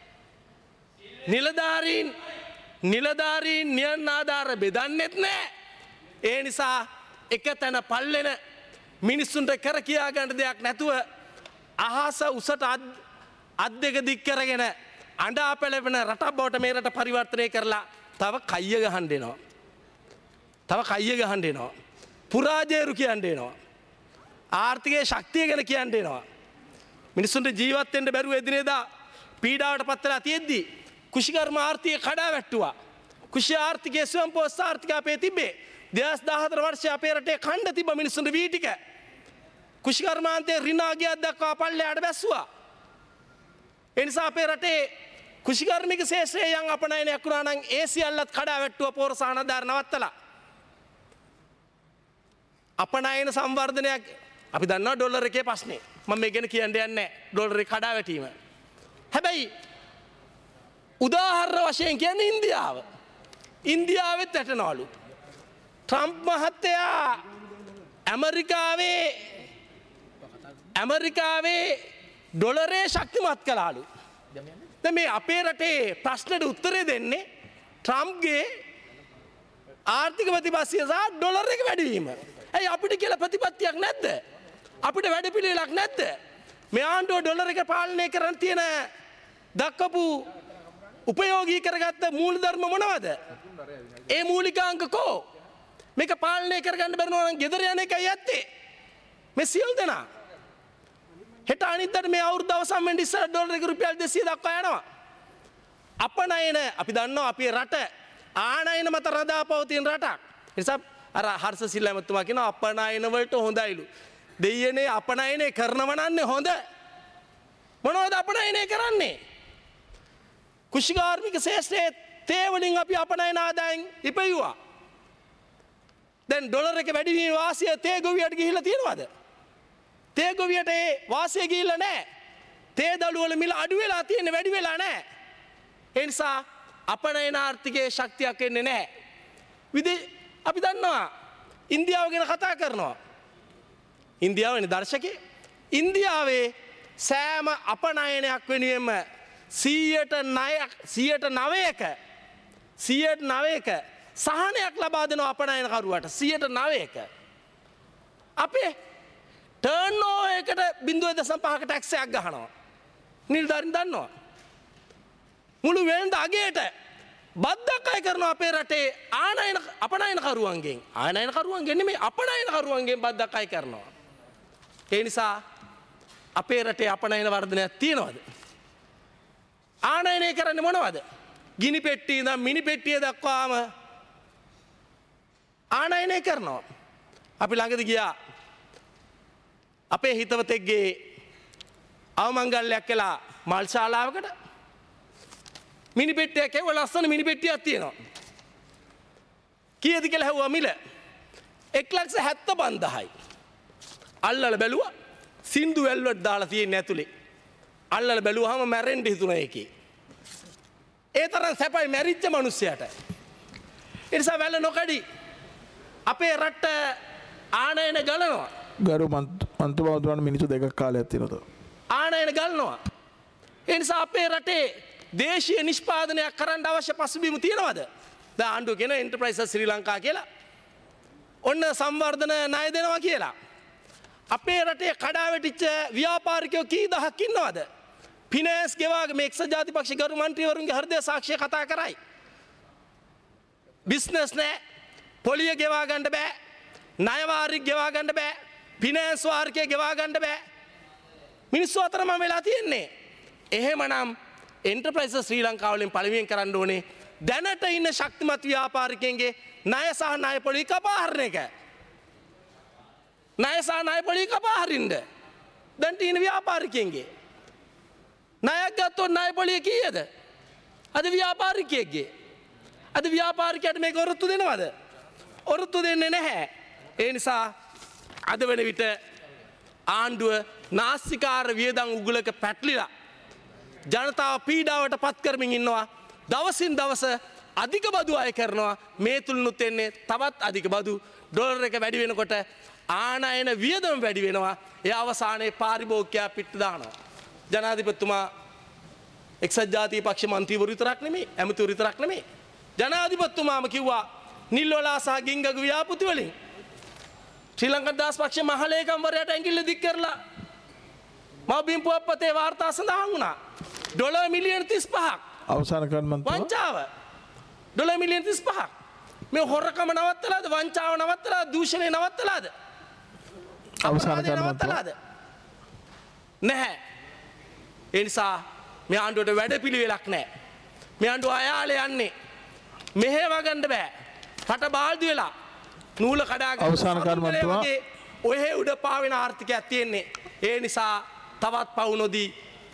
නිලධාරීන් නිලධාරීන් නියං ආධාර බෙදන්නෙත් නැහැ. ඒ නිසා එක තැන පල්ලෙන මිනිස්සුන්ට කර කියා ගන්න දෙයක් නැතුව අහස උසට අත් දෙක දික් කරගෙන අඬා පැලවෙන රටක් බවට මේ රට පරිවර්තනය කරලා තව කයිය ගහන්න දෙනවා. තව කයිය ගහන්න දෙනවා. පුරාජේරු කියන්න දෙනවා. ආර්ථිකයේ ශක්තිය ගැන කියන්න දෙනවා. මිනිස්සුන්ට ජීවත් වෙන්න බැරුව එදිනෙදා පීඩාවට පත් වෙලා තියෙද්දි කුෂිකර්ම ආර්ථිකය කඩා වැට්ටුවා. කුෂි ආර්ථිකයේ ස්වයංපෝෂ ආර්ථිකය අපේ තිබ්බේ. දෙදහස් දහහතර වර්ෂයේ අපේ රටේ ඛණ්ඩ තිබ්බ මිනිස්සුන්ට වී ටික. කුෂිකර්මාන්තයේ ඍණාගියක් දක්වා පල්ලෙහාට බැස්සුවා. ඒ නිසා අපේ රටේ කුෂිකර්මික ශේෂ්ත්‍රයේ යම් අපනයනයක් වුණා නම් ඒ සියල්ලත් කඩා වැට්ටුවා පෝරසහන ආධාර නවත්තලා. අපනයන සංවර්ධනයක් අපි දන්නවා ඩොලර් එකේ ප්‍රශ්නේ. මම මේ ගැන කියන්න යන්නේ නැහැ. ඩොලර් එක කඩා වැටීම. හැබැයි උදාහරණ වශයෙන් කියන්නේ ඉන්දියාව. ඉන්දියාවෙත් වැටෙනවලු. ට්‍රම්ප් මහත්තයා ඇමරිකාවේ ඇමරිකාවේ ඩොලරේ ශක්තිමත් කළාලු. දැන් මේ අපේ රටේ ප්‍රශ්නෙට උත්තරේ දෙන්නේ ට්‍රම්ප්ගේ ආර්ථික ප්‍රතිපත්තිය සහ ඩොලර් එක වැඩිවීම. ඇයි අපිට කියලා ප්‍රතිපත්තියක් නැද්ද? අපිට වැඩපිළිවෙලක් නැද්ද? මේ ආණ්ඩුව ඩොලර් එක පාලනය කරන් තියෙන දක්වපු උපයෝගී කරගත්ත මූලධර්ම මොනවද? ඒ මූලිකාංග කෝ? මේක පාලනය කරගන්න බැරිනවා නම් ගෙදර යන එකයි ඇත්තේ. මේ සියලු දෙනා හෙට අනිද්දාට මේ අවුරුද්ද අවසන් වෙන්න ඉස්සර ඩොලර් එක රුපියල් දෙසිය දක්වා යනවා. අපනයන අපි දන්නවා අපේ රට ආනයන මත රඳා පවතින රටක්. ඒ නිසා අර හර්ෂ සිල් ඇමතුමා කියන අපනයන වලට හොඳයිලු. දෙයියනේ අපනයනය කරනව නන්නේ හොඳ. මොනවද අපනයනය කරන්නේ? කුෂිකාර්මික ශේෂ්ත්‍රයේ තේ වලින් අපි අපනයන ආදායන් ඉපයුවා. දැන් ඩොලර් එක වැඩි වීම වාසිය තේ ගොවියට ගිහිල්ලා තියෙනවද? තේ ගොවියට ඒ වාසිය ගිහිල්ලා නැහැ. තේ දළු වල මිල අඩු වෙලා තියෙන්නේ වැඩි වෙලා නැහැ. ඒ නිසා අපනයන ආර්ථිකයේ ශක්තියක් එන්නේ නැහැ. විදේ අපි දන්නවා ඉන්දියාව ගැන කතා කරනවා. ඉන්දියාවනේ දර්ශකේ. ඉන්දියාවේ සෑම අපනයනයක් වෙනුවෙන්ම සීයට නවයක සීයට නවයක සහනයක් ලබා දෙනවා අපනයනකරුවට සීයට නවයක. අපේ ටර්න් ඕවර් එකට බිංදුව දශම පහක ටැක්ස් එකක් ගහනවා. නිලධාරීන් දන්නවා. මුළු වෙළඳ අගයට බද්දක් අය කරනවා අපේ රටේ ආනයන අපනයනකරුවන්ගෙන්. ආනයනකරුවන්ගෙන් නෙමෙයි අපනයනකරුවන්ගෙන් බද්දක් අය කරනවා. ඒ නිසා අපේ රටේ අපනයන වර්ධනයක් තියෙනවද? ආනයනය කරන්නේ මොනවද? ගිනි පෙට්ටිය ඉඳන් මිනි පෙට්ටිය දක්වාම ආනයනය කරනවා. අපි ළඟදී ගියා අපේ හිතවතෙක්ගේ අවමංගල්‍යයක් කළා මල් ශාලාවකට. මිනි පෙට්ටියක් ඇහුවා ලස්සන මිනි පෙට්ටියක් තියෙනවා. කීයද කියලා ඇහුවා මිල. එක් ලක්ෂ හැත්තෑ පන්දාහයි. අල්ලලා බැලුවා සින්දු වැල්වට දාලා තියෙන්නේ ඇතුලේ. අල්ලලා බැලුවාම මැරෙන්න හිතුණා ඒකේ. ඒ තරම් සැපයි මැරිච්ච මිනිස්සයාට. ඒ නිසා වැල්ල නොකඩි අපේ රට ආනයන ගලනවා. ගරු මන්ත්‍රී මිනිත්තු දෙකක් කාලයක් තියෙනවා. ආනයන ගලනවා. ඒ නිසා අපේ රටේ දේශීය නිෂ්පාදනයක් කරන්න අවශ්‍ය පසුබිම තියෙනවද? දැන් ආණ්ඩුව කියන එන්ටර්ප්‍රයිසස් ශ්‍රී ලංකා කියලා. ඔන්න සංවර්ධන ණය දෙනවා කියලා. අපේ රටේ කඩාවැටිච්ච ව්‍යාපාරිකයෝ කී දහක් ඉන්නවද? ෆිනෑන්ස් ගෙවාගෙන මේ එක්සත් ජාතිපක්ෂ ගරු මන්ත්‍රීවරුන්ගේ හෘදය සාක්ෂිය කතා කරයි. බිස්නස් නෑ, පොලිය ගෙවා ගන්න බෑ, ණය වාරික ගෙවා ගන්න බෑ, ෆිනෑන්ස් වාරිකය ගෙවා ගන්න බෑ. මිනිස්සු අතර මම වෙලා තියෙන්නේ. එහෙමනම් එන්ටර්ප්‍රයිසස් ශ්‍රී ලංකාව වලින් පළවෙනියෙන් කරන්න ඕනේ දැනට ඉන්න ශක්තිමත් ව්‍යාපාරිකයන්ගේ ණය සහ ණය පොලිය කපා හරින එක. ණය සහ ණය පොලිය කපා හරින්න. දැන් තියෙන ව්‍යාපාරිකයන්ගේ ණයක් ගත්තොත් ණය පොලිය කීයද? අද ව්‍යාපාරිකයෙක්ගේ. අද ව්‍යාපාරිකයට මේක ඔරොත්තු දෙනවද? ඔරොත්තු දෙන්නේ නැහැ. ඒ නිසා අද වෙන විට ආණ්ඩුව නාස්තිකාර වියදම් උගුලක පැටලිලා ජනතාව පීඩාවට පත් කරමින් ඉන්නවා. දවසින් දවස අධික බදු අය කරනවා. මේ තුලනුත් එන්නේ තවත් අධික බදු. ඩොලර් එක වැඩි වෙනකොට ආනයන වියදම වැඩි වෙනවා. ඒ අවසානයේ පාරිභෝගිකයා පිට දානවා. ජනාධිපතිතුමා එක්සත් ජාතික පක්ෂ මන්ත්‍රීවරු විතරක් නෙමෙයි, ඇමතිවරු විතරක් නෙමෙයි. ජනාධිපතිතුමාම කිව්වා නිල්වලා සහ ගිංගගු ව්‍යාපෘති වලින් ශ්‍රී ලංකා දාස් පක්ෂ මහලේකම්වරයාට ඇඟිල්ල දික් කරලා මව්බිම් පුවත්පතේ වාර්තා සඳහන් වුණා. ඩොලර් මිලියන තිස් පහක් අවසාන කරන්න මන්ත්‍රී. වංචාව. ඩොලර් මිලියන තිස් පහක්. මේ හොරකම නවත්තලාද? වංචාව නවත්තලාද? දූෂණය නවත්තලාද? අවසාන කරන්න මන්ත්‍රී. නැහැ. ඒ නිසා මේ ආණ්ඩුවට වැඩපිළිවෙලක් නැහැ. මේ ආණ්ඩුව අයාලේ යන්නේ. මෙහෙව ගන්න බෑ. රට බාල්දු වෙලා නූල කඩාගෙන අවසාන කරන්න මන්ත්‍රී. ඔය උඩ පාවෙන ආර්ථිකයක් තියෙන්නේ. ඒ නිසා තවත් පවු නොදී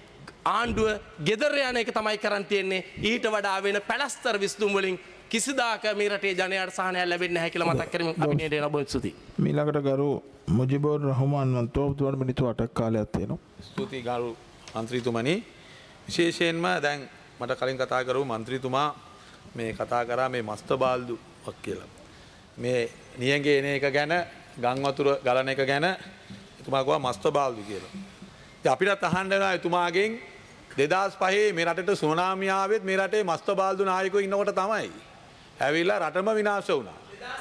ආණ්ඩුව ගෙදර යන එක තමයි කරන් තියෙන්නේ. ඊට වඩා වෙන පැලස්තර විසඳුම් වලින් කිසිදාක මේ රටේ ජනයාට සහනයක් ලැබෙන්නේ නැහැ කියලා මතක් කරමින් අපි නේද එන බොහොම ස්තුතියි. මීළඟට ගරු මුජිබුර් රහමාන් මන්ත්‍රී මිනිත්තු අටක් කාලයක් තියෙනවා. ස්තුතියි ගරු මන්ත්‍රීතුමනි. විශේෂයෙන්ම දැන් මට කලින් කතා කරපු මන්ත්‍රීතුමා මේ කතා කරා මේ මස්ත බාල්දුවක් කියලා. මේ නියඟේ එන එක ගැන ගම් වතුර ගලන එක ගැන එතුමා කිව්වා මස්ත බාල්දු කියලා. ඉතින් අපිටත් අහන්න වෙනවා එතුමාගෙන් දෙදාස් පහේ මේ රටට සුනාමිය ආවෙත් මේ රටේ මස්ත බාල්දු නායකයෝ ඉන්නකොට තමයි. ඇවිල්ලා රටම විනාශ වුණා.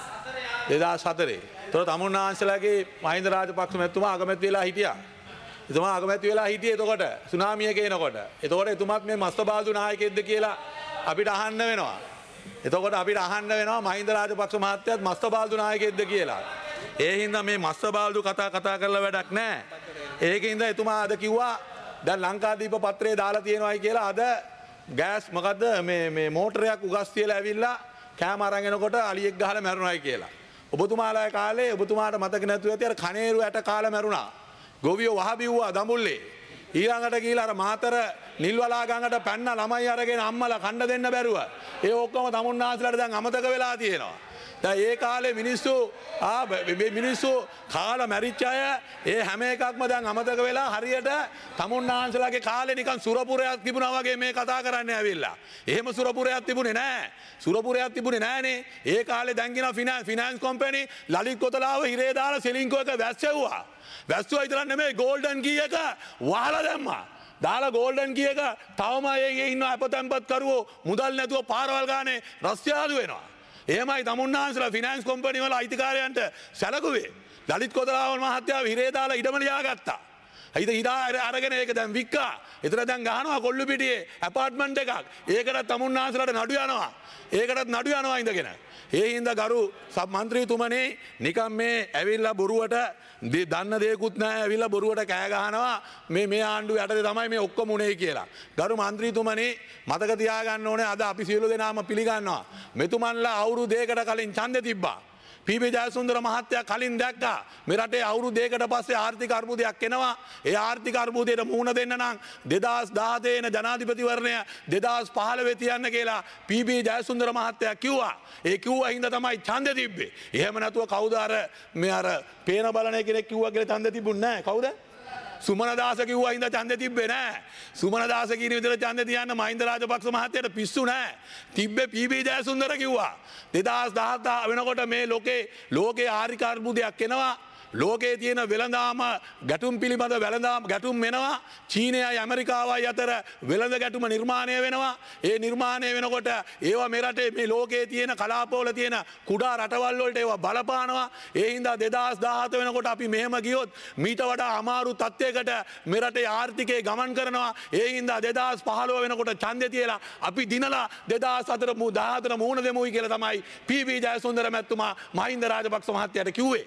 දෙදාස් හතරේ. ඒතකොට තමුන්නාන්සලාගේ මහින්ද රාජපක්ෂ මැතිතුමා අගමැති වෙලා හිටියා. එතුමා අගමැති වෙලා හිටියේ එතකොට සුනාමිය ගේනකොට. එතකොට එතුමාත් මේ මස්ත බාල්දු නායකයෙක්ද කියලා අපිට අහන්න වෙනවා. එතකොට අපිට අහන්න වෙනවා මහින්ද රාජපක්ෂ මහත්තයාත් මස්ත බාල්දු නායකයෙක්ද කියලා. ඒ හින්දා මේ මස්ත බාල්දු කතා කතා කරලා වැඩක් නැහැ. ඒකින්ද එතුමා අද කිව්වා දැන් ලංකාදීප පත්‍රයේ දාලා තියෙනවායි කියලා අද ගෑස් මොකද්ද මේ මේ මෝටරයක් උගස් තියලා ඇවිල්ලා කෑම අරන් එනකොට අලියෙක් ගහලා මැරුණායි කියලා. ඔබතුමාලා කාලේ ඔබතුමාට මතක නැතුව ඇති අර කනේරු ඇට කාලා මැරුණා. ගොවියෝ වහ බිව්වා දඹුල්ලේ. ඊළඟට ගිහිලා අර මාතර නිල්වලා ගඟට පැන්න ළමයි අරගෙන අම්මලා කණ්ඩ දෙන්න බැරුව. ඒ ඔක්කොම තමුන්නාන්සලාට දැන් අමතක වෙලා තියෙනවා. දැන් ඒ කාලේ මිනිස්සු ආ මිනිස්සු කාලා මැරිච්ච අය ඒ හැම එකක්ම දැන් අමතක වෙලා හරියට තමුන්නාන්සලාගේ කාලේ නිකන් සුරපුරයක් තිබුණා වගේ මේ කතා කරන්නේ ඇවිල්ලා. එහෙම සුරපුරයක් තිබුණේ නැහැ. සුරපුරයක් තිබුණේ නැහනේ. ඒ කාලේ දැන් ගෙන finance finance company Lalith Kotalawala හිරේ දාලා සෙලින්කෝ එක වැස්සෙව්වා. වැස්සුවා විතර නෙමෙයි ගෝල්ඩන් කී එක වහලා දැම්මා. දාලා ගෝල්ඩන් කී එක තවම ඒ ඉන්න අපතම්පත් කරුවෝ මුදල් නැතුව පාරවල් ගානේ රස්තියාදු වෙනවා. එහෙමයි තමුන්නාන්සලා ෆිනෑන්ස් කම්පැනි වල අයිතිකාරයන්ට සැලකුවේ. දලිත් කොතලාවල් මහත්තයා හිරේ දාලා ඉඩම ලියාගත්තා. හිත හිරා අරගෙන ඒක දැන් වික්කා. එතන දැන් ගහනවා කොල්ලු පිටියේ ඇපාර්ට්මන්ට් එකක්. ඒකට තමුන්නාන්සලට නඩු යනවා. ඒකටත් නඩු යනවා ඉඳගෙන. ඒ හින්දා ගරු මන්ත්‍රීතුමනේ නිකම් මේ ඇවිල්ලා බොරුවට දන්න දෙයක්වත් නැහැ ඇවිල්ලා බොරුවට කෑ ගහනවා මේ මේ ආණ්ඩුව යටතේ තමයි මේ ඔක්කොම උනේ කියලා. ගරු මන්ත්‍රීතුමනේ මතක තියාගන්න ඕනේ අද අපි සියලු දෙනාම පිළිගන්නවා. මෙතුමන්ලා අවුරුදු දෙකකට කලින් ඡන්දෙ තිබ්බා. පී.බී. ජයසුන්දර මහත්තයා කලින් දැක්කා මේ රටේ අවුරුදු දෙකකට පස්සේ ආර්ථික අර්බුදයක් එනවා. ඒ ආර්ථික අර්බුදයට මුහුණ දෙන්න නම් දෙදාස් දහතේ එන ජනාධිපතිවරණය දෙදාස් පහළොව තියන්න කියලා පී.බී. ජයසුන්දර මහත්තයා කිව්වා. ඒ කිව්වා හින්දා තමයි ඡන්දෙ තිබ්බේ. එහෙම නැතුව කවුද අර මේ අර පේන බලන කෙනෙක් කිව්වා කියලා ඡන්දෙ තිබුණේ නැහැ. කවුද? සුමන දාස කිව්වා හින්දා ඡන්දෙ තිබ්බේ නැහැ. සුමන දාස කියන විදිහට ඡන්දෙ තියන්න මහින්ද රාජපක්ෂ මහත්තයාට පිස්සු නැහැ. තිබ්බේ පී.බී. ජයසුන්දර කිව්වා. දෙදාස් දහත වෙනකොට මේ ලෝකේ ලෝකේ ආර්ථික අර්බුදයක් එනවා. ලෝකයේ තියෙන වෙළඳාම ගැටුම් පිළිබඳ වෙළඳාම ගැටුම් වෙනවා. චීනයයි ඇමරිකාවයි අතර වෙළඳ ගැටුම නිර්මාණය වෙනවා. ඒ නිර්මාණය වෙනකොට ඒවා මේ රටේ මේ ලෝකයේ තියෙන කලාපවල තියෙන කුඩා රටවල් වලට ඒවා බලපානවා. ඒ හින්දා දෙදාස් දහත වෙනකොට අපි මෙහෙම ගියොත් මීට වඩා අමාරු තත්යකට මේ රටේ ආර්ථිකය ගමන් කරනවා. ඒ හින්දා දෙදාස් පහළොව වෙනකොට ඡන්දය තියලා අපි දිනලා දෙදාස් හතර මු දහතර මුහුණ දෙමුයි කියලා තමයි පී.බී. ජයසුන්දර මැතිතුමා මහින්ද රාජපක්ෂ මහත්තයාට කිව්වේ.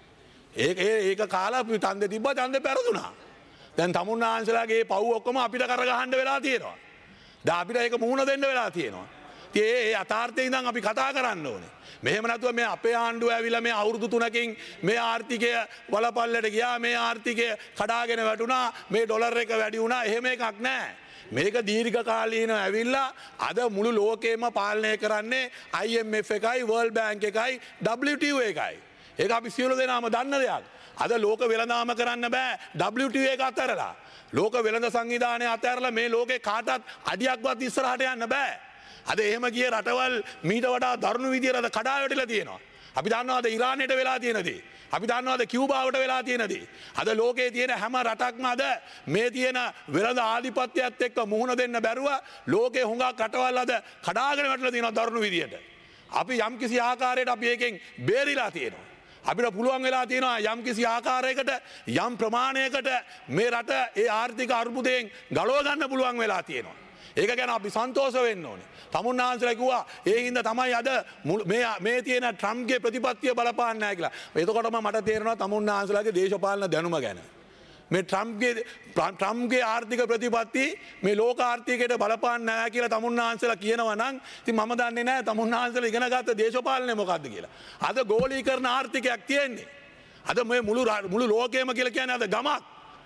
ඒක ඒක කාලා අපි ඡන්දෙ තිබ්බා ඡන්දෙ පෙරදුනා. දැන් තමුන්නාන්සලාගේ පව් ඔක්කොම අපිට කරගහන්න වෙලා තියෙනවා. දැන් අපිට ඒක මුහුණ දෙන්න වෙලා තියෙනවා. ඉතින් ඒ ඒ අතාර්ථයෙන් ඉඳන් අපි කතා කරන්න ඕනේ. මෙහෙම නැතුව මේ අපේ ආණ්ඩුව ඇවිල්ලා මේ අවුරුදු තුනකින් මේ ආර්ථිකය වලපල්ලට ගියා මේ ආර්ථිකය කඩාගෙන වැටුණා මේ ඩොලර් එක වැඩි වුණා එහෙම එකක් නැහැ. මේක දීර්ඝ කාලීනව ඇවිල්ලා අද මුළු ලෝකෙම පාලනය කරන්නේ I M F එකයි World Bank එකයි W T O එකයි. ඒක අපි සියලු දෙනාම දන්න දෙයක්. අද ලෝක වෙළඳාම කරන්න බෑ W T O එක අතරලා. ලෝක වෙළඳ සංවිධානය අතරලා මේ ලෝකේ කාටවත් අඩියක්වත් ඉස්සරහට යන්න බෑ. අද එහෙම ගිය රටවල් මීට වඩා දරුණු විදියට අද කඩා වැටිලා තියෙනවා. අපි දන්නවාද ඉරානයට වෙලා තියෙන දේ. අපි දන්නවාද කියුබාවට වෙලා තියෙන දේ. අද ලෝකයේ තියෙන හැම රටක්ම අද මේ තියෙන වෙළඳ ආධිපත්‍යයත් එක්ක මුහුණ දෙන්න බැරුව ලෝකේ හුඟක් රටවල් අද කඩාගෙන වැටලා තියෙනවා දරුණු විදියට. අපි යම්කිසි ආකාරයකට අපි එකෙන් බේරිලා තියෙනවා. අපිට පුළුවන් වෙලා තියෙනවා යම් කිසි ආකාරයකට යම් ප්‍රමාණයකට මේ රට ඒ ආර්ථික අර්බුදයෙන් ගලව ගන්න පුළුවන් වෙලා තියෙනවා. ඒක ගැන අපි සන්තෝෂ වෙන්න ඕනේ. තමුන්නාන්සලා කිව්වා ඒ හින්දා තමයි අද මේ මේ තියෙන ට්‍රම්ප්ගේ ප්‍රතිපත්තිය බලපාන්නේ නැහැ කියලා. එතකොටම මට තේරෙනවා තමුන්නාන්සලාගේ දේශපාලන දැනුම ගැන. මේ ට්‍රම්ප්ගේ ට්‍රම්ප්ගේ ආර්ථික ප්‍රතිපත්ති මේ ලෝක ආර්ථිකයට බලපාන්නේ නැහැ කියලා තමුන්නාන්සලා කියනවා නම් ඉතින් මම දන්නේ නැහැ තමුන්නාන්සලා ඉගෙන ගත්ත දේශපාලනය මොකක්ද කියලා. අද ගෝලීකරණ ආර්ථිකයක් තියෙන්නේ. අද මේ මුළු මුළු ලෝකෙම කියලා කියන්නේ අද ගමක්.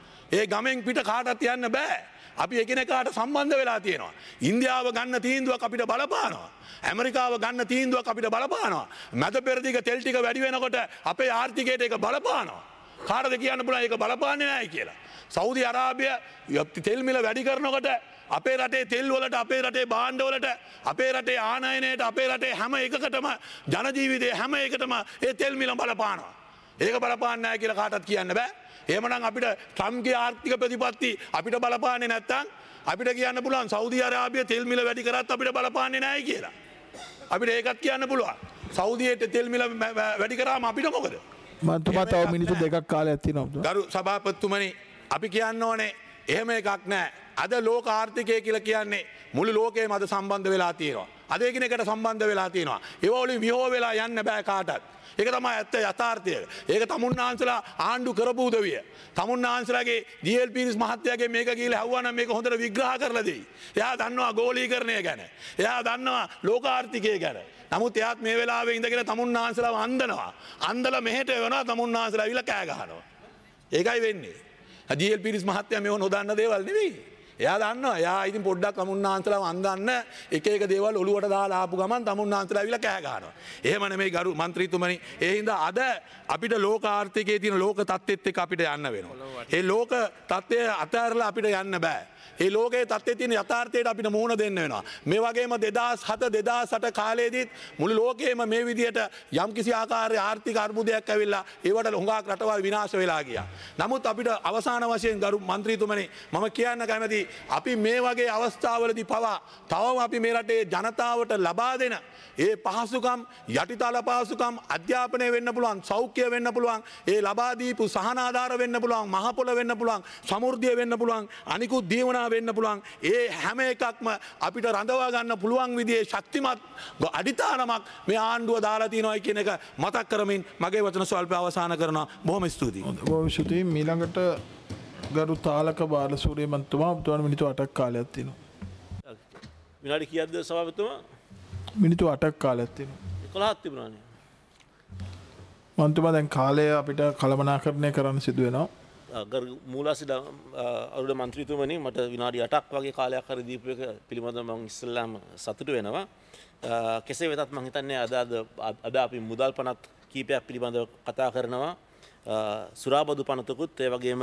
ඒ ගමෙන් පිට කාටවත් යන්න බෑ. අපි එකිනෙකාට සම්බන්ධ වෙලා තියෙනවා. ඉන්දියාව ගන්න තීන්දුවක් අපිට බලපානවා. ඇමරිකාව ගන්න තීන්දුවක් අපිට බලපානවා. මැද පෙරදිග තෙල් ටික වැඩි වෙනකොට අපේ ආර්ථිකයට ඒක බලපානවා. කාටද කියන්න පුළුවන් ඒක බලපාන්නේ නැහැ කියලා. සෞදි අරාබිය තෙල් මිල වැඩි කරනකොට අපේ රටේ තෙල් වලට අපේ රටේ භාණ්ඩ වලට අපේ රටේ ආනයනයට අපේ රටේ හැම එකකටම ජන ජීවිතේ හැම එකටම ඒ තෙල් මිල බලපානවා. ඒක බලපාන්නේ නැහැ කියලා කාටවත් කියන්න බෑ. එහෙමනම් අපිට ට්‍රම්ප්ගේ ආර්ථික ප්‍රතිපත්ති අපිට බලපාන්නේ නැත්නම් අපිට කියන්න පුළුවන් සෞදි අරාබිය තෙල් මිල වැඩි කරත් අපිට බලපාන්නේ නැහැ කියලා. අපිට ඒකත් කියන්න පුළුවන්. සෞදියට තෙල් මිල වැඩි කරාම අපිට මොකද? මන්තුමා තව මිනිත්තු දෙකක් කාලයක් තියෙනවා. ගරු සභාපතිතුමනි අපි කියන්න ඕනේ එහෙම එකක් නැහැ. අද ලෝක ආර්ථිකය කියලා කියන්නේ මුළු ලෝකෙම අද සම්බන්ධ වෙලා තියෙනවා. අද එකිනෙකට සම්බන්ධ වෙලා තියෙනවා. ඒව වලින් විහෝ වෙලා යන්න බෑ කාටවත්. ඒක තමයි ඇත්ත යථාර්ථය. ඒක තමුන්නාන්සලා ආණ්ඩු කරපු උදවිය. තමුන්නාන්සලාගේ ඩී එල් පීරිස් මහත්තයාගේ මේක කියලා ඇහුවනම් මේක හොඳට විග්‍රහ කරලා දෙයි. එයා දන්නවා ගෝලීකරණය ගැන. එයා දන්නවා ලෝක ආර්ථිකය ගැන. නමුත් එයාත් මේ වෙලාවේ ඉඳගෙන තමුන්නාන්සලාව අන්දනවා. අන්දලා මෙහෙට වෙනවා තමුන්නාන්සලා ඇවිල්ලා කෑ ගහනවා. ඒකයි වෙන්නේ. ඩී එල් පීරිස් මහත්තයා මේව නොදන්න දේවල් නෙවෙයි. එයා දන්නවා. එයා ඉතින් පොඩ්ඩක් තමුන්නාන්සලාව අන්දන්න එක එක දේවල් ඔලුවට දාලා ආපු ගමන් තමුන්නාන්සලා ඇවිල්ලා කෑ ගහනවා. එහෙම නෙමෙයි ගරු මන්ත්‍රීතුමනි. ඒ හින්දා අද අපිට ලෝක ආර්ථිකයේ තියෙන ලෝක තත්ත්වෙත් එක්ක අපිට යන්න වෙනවා. ඒ ලෝක තත්ත්වය අතහැරලා අපිට යන්න බෑ. ඒ ලෝකයේ තත්ත්වයේ තියෙන යථාර්ථයට අපිට මුහුණ දෙන්න වෙනවා. මේ වගේම දෙදාස් හත දෙදාස් අට කාලයේදීත් මුළු ලෝකයේම මේ විදිහට යම්කිසි ආකාරයේ ආර්ථික අර්බුදයක් ඇවිල්ලා ඒවට හුඟක් රටවල් විනාශ වෙලා ගියා. නමුත් අපිට අවසාන වශයෙන් ගරු මන්ත්‍රීතුමනි මම කියන්න කැමති අපි මේ වගේ අවස්ථාවලදී පවා තවම අපි මේ රටේ ජනතාවට ලබා දෙන ඒ පහසුකම් යටිතල පහසුකම් අධ්‍යාපනය වෙන්න පුළුවන් සෞඛ්‍ය වෙන්න පුළුවන් ඒ ලබා දීපු සහනාධාර වෙන්න පුළුවන් මහපොළ වෙන්න පුළුවන් සමෘද්ධිය වෙන්න පුළුවන් අනිකුත් දීවනා වෙන්න පුළුවන් ඒ හැම එකක්ම අපිට රඳවා ගන්න පුළුවන් විදිහේ ශක්තිමත් අඩිතාරමක් මේ ආණ්ඩුව දාලා තියෙනවා කියන එක මතක් කරමින් මගේ වචන ස්වල්ප අවසන් කරනවා බොහොම ස්තුතියි. බොහොම ස්තුතියි. ඊළඟට ගරු තාලක බාලසූරිය මන්තුමා ඔබතුමාට මිනිත්තු අටක් කාලයක් තියෙනවා. විනාඩි කීයක්ද සභාපතිතුමා? මිනිත්තු අටක් කාලයක් තියෙනවා. එකොළහක් තිබුණානේ. මන්තුමා දැන් කාලය අපිට කළමනාකරණය කරන්න සිදු වෙනවා. ගරු මූලාසිට අරුඩ මන්ත්‍රීතුමනි මට විනාඩි අටක් වගේ කාලයක් හරි දීපු එක පිළිබඳව මම ඉස්සෙල්ලාම සතුටු වෙනවා. කෙසේ වෙතත් මම හිතන්නේ අද අද අපි මුදල් පනත් කීපයක් පිළිබඳව කතා කරනවා. සුරාබදු පනතකුත් ඒ වගේම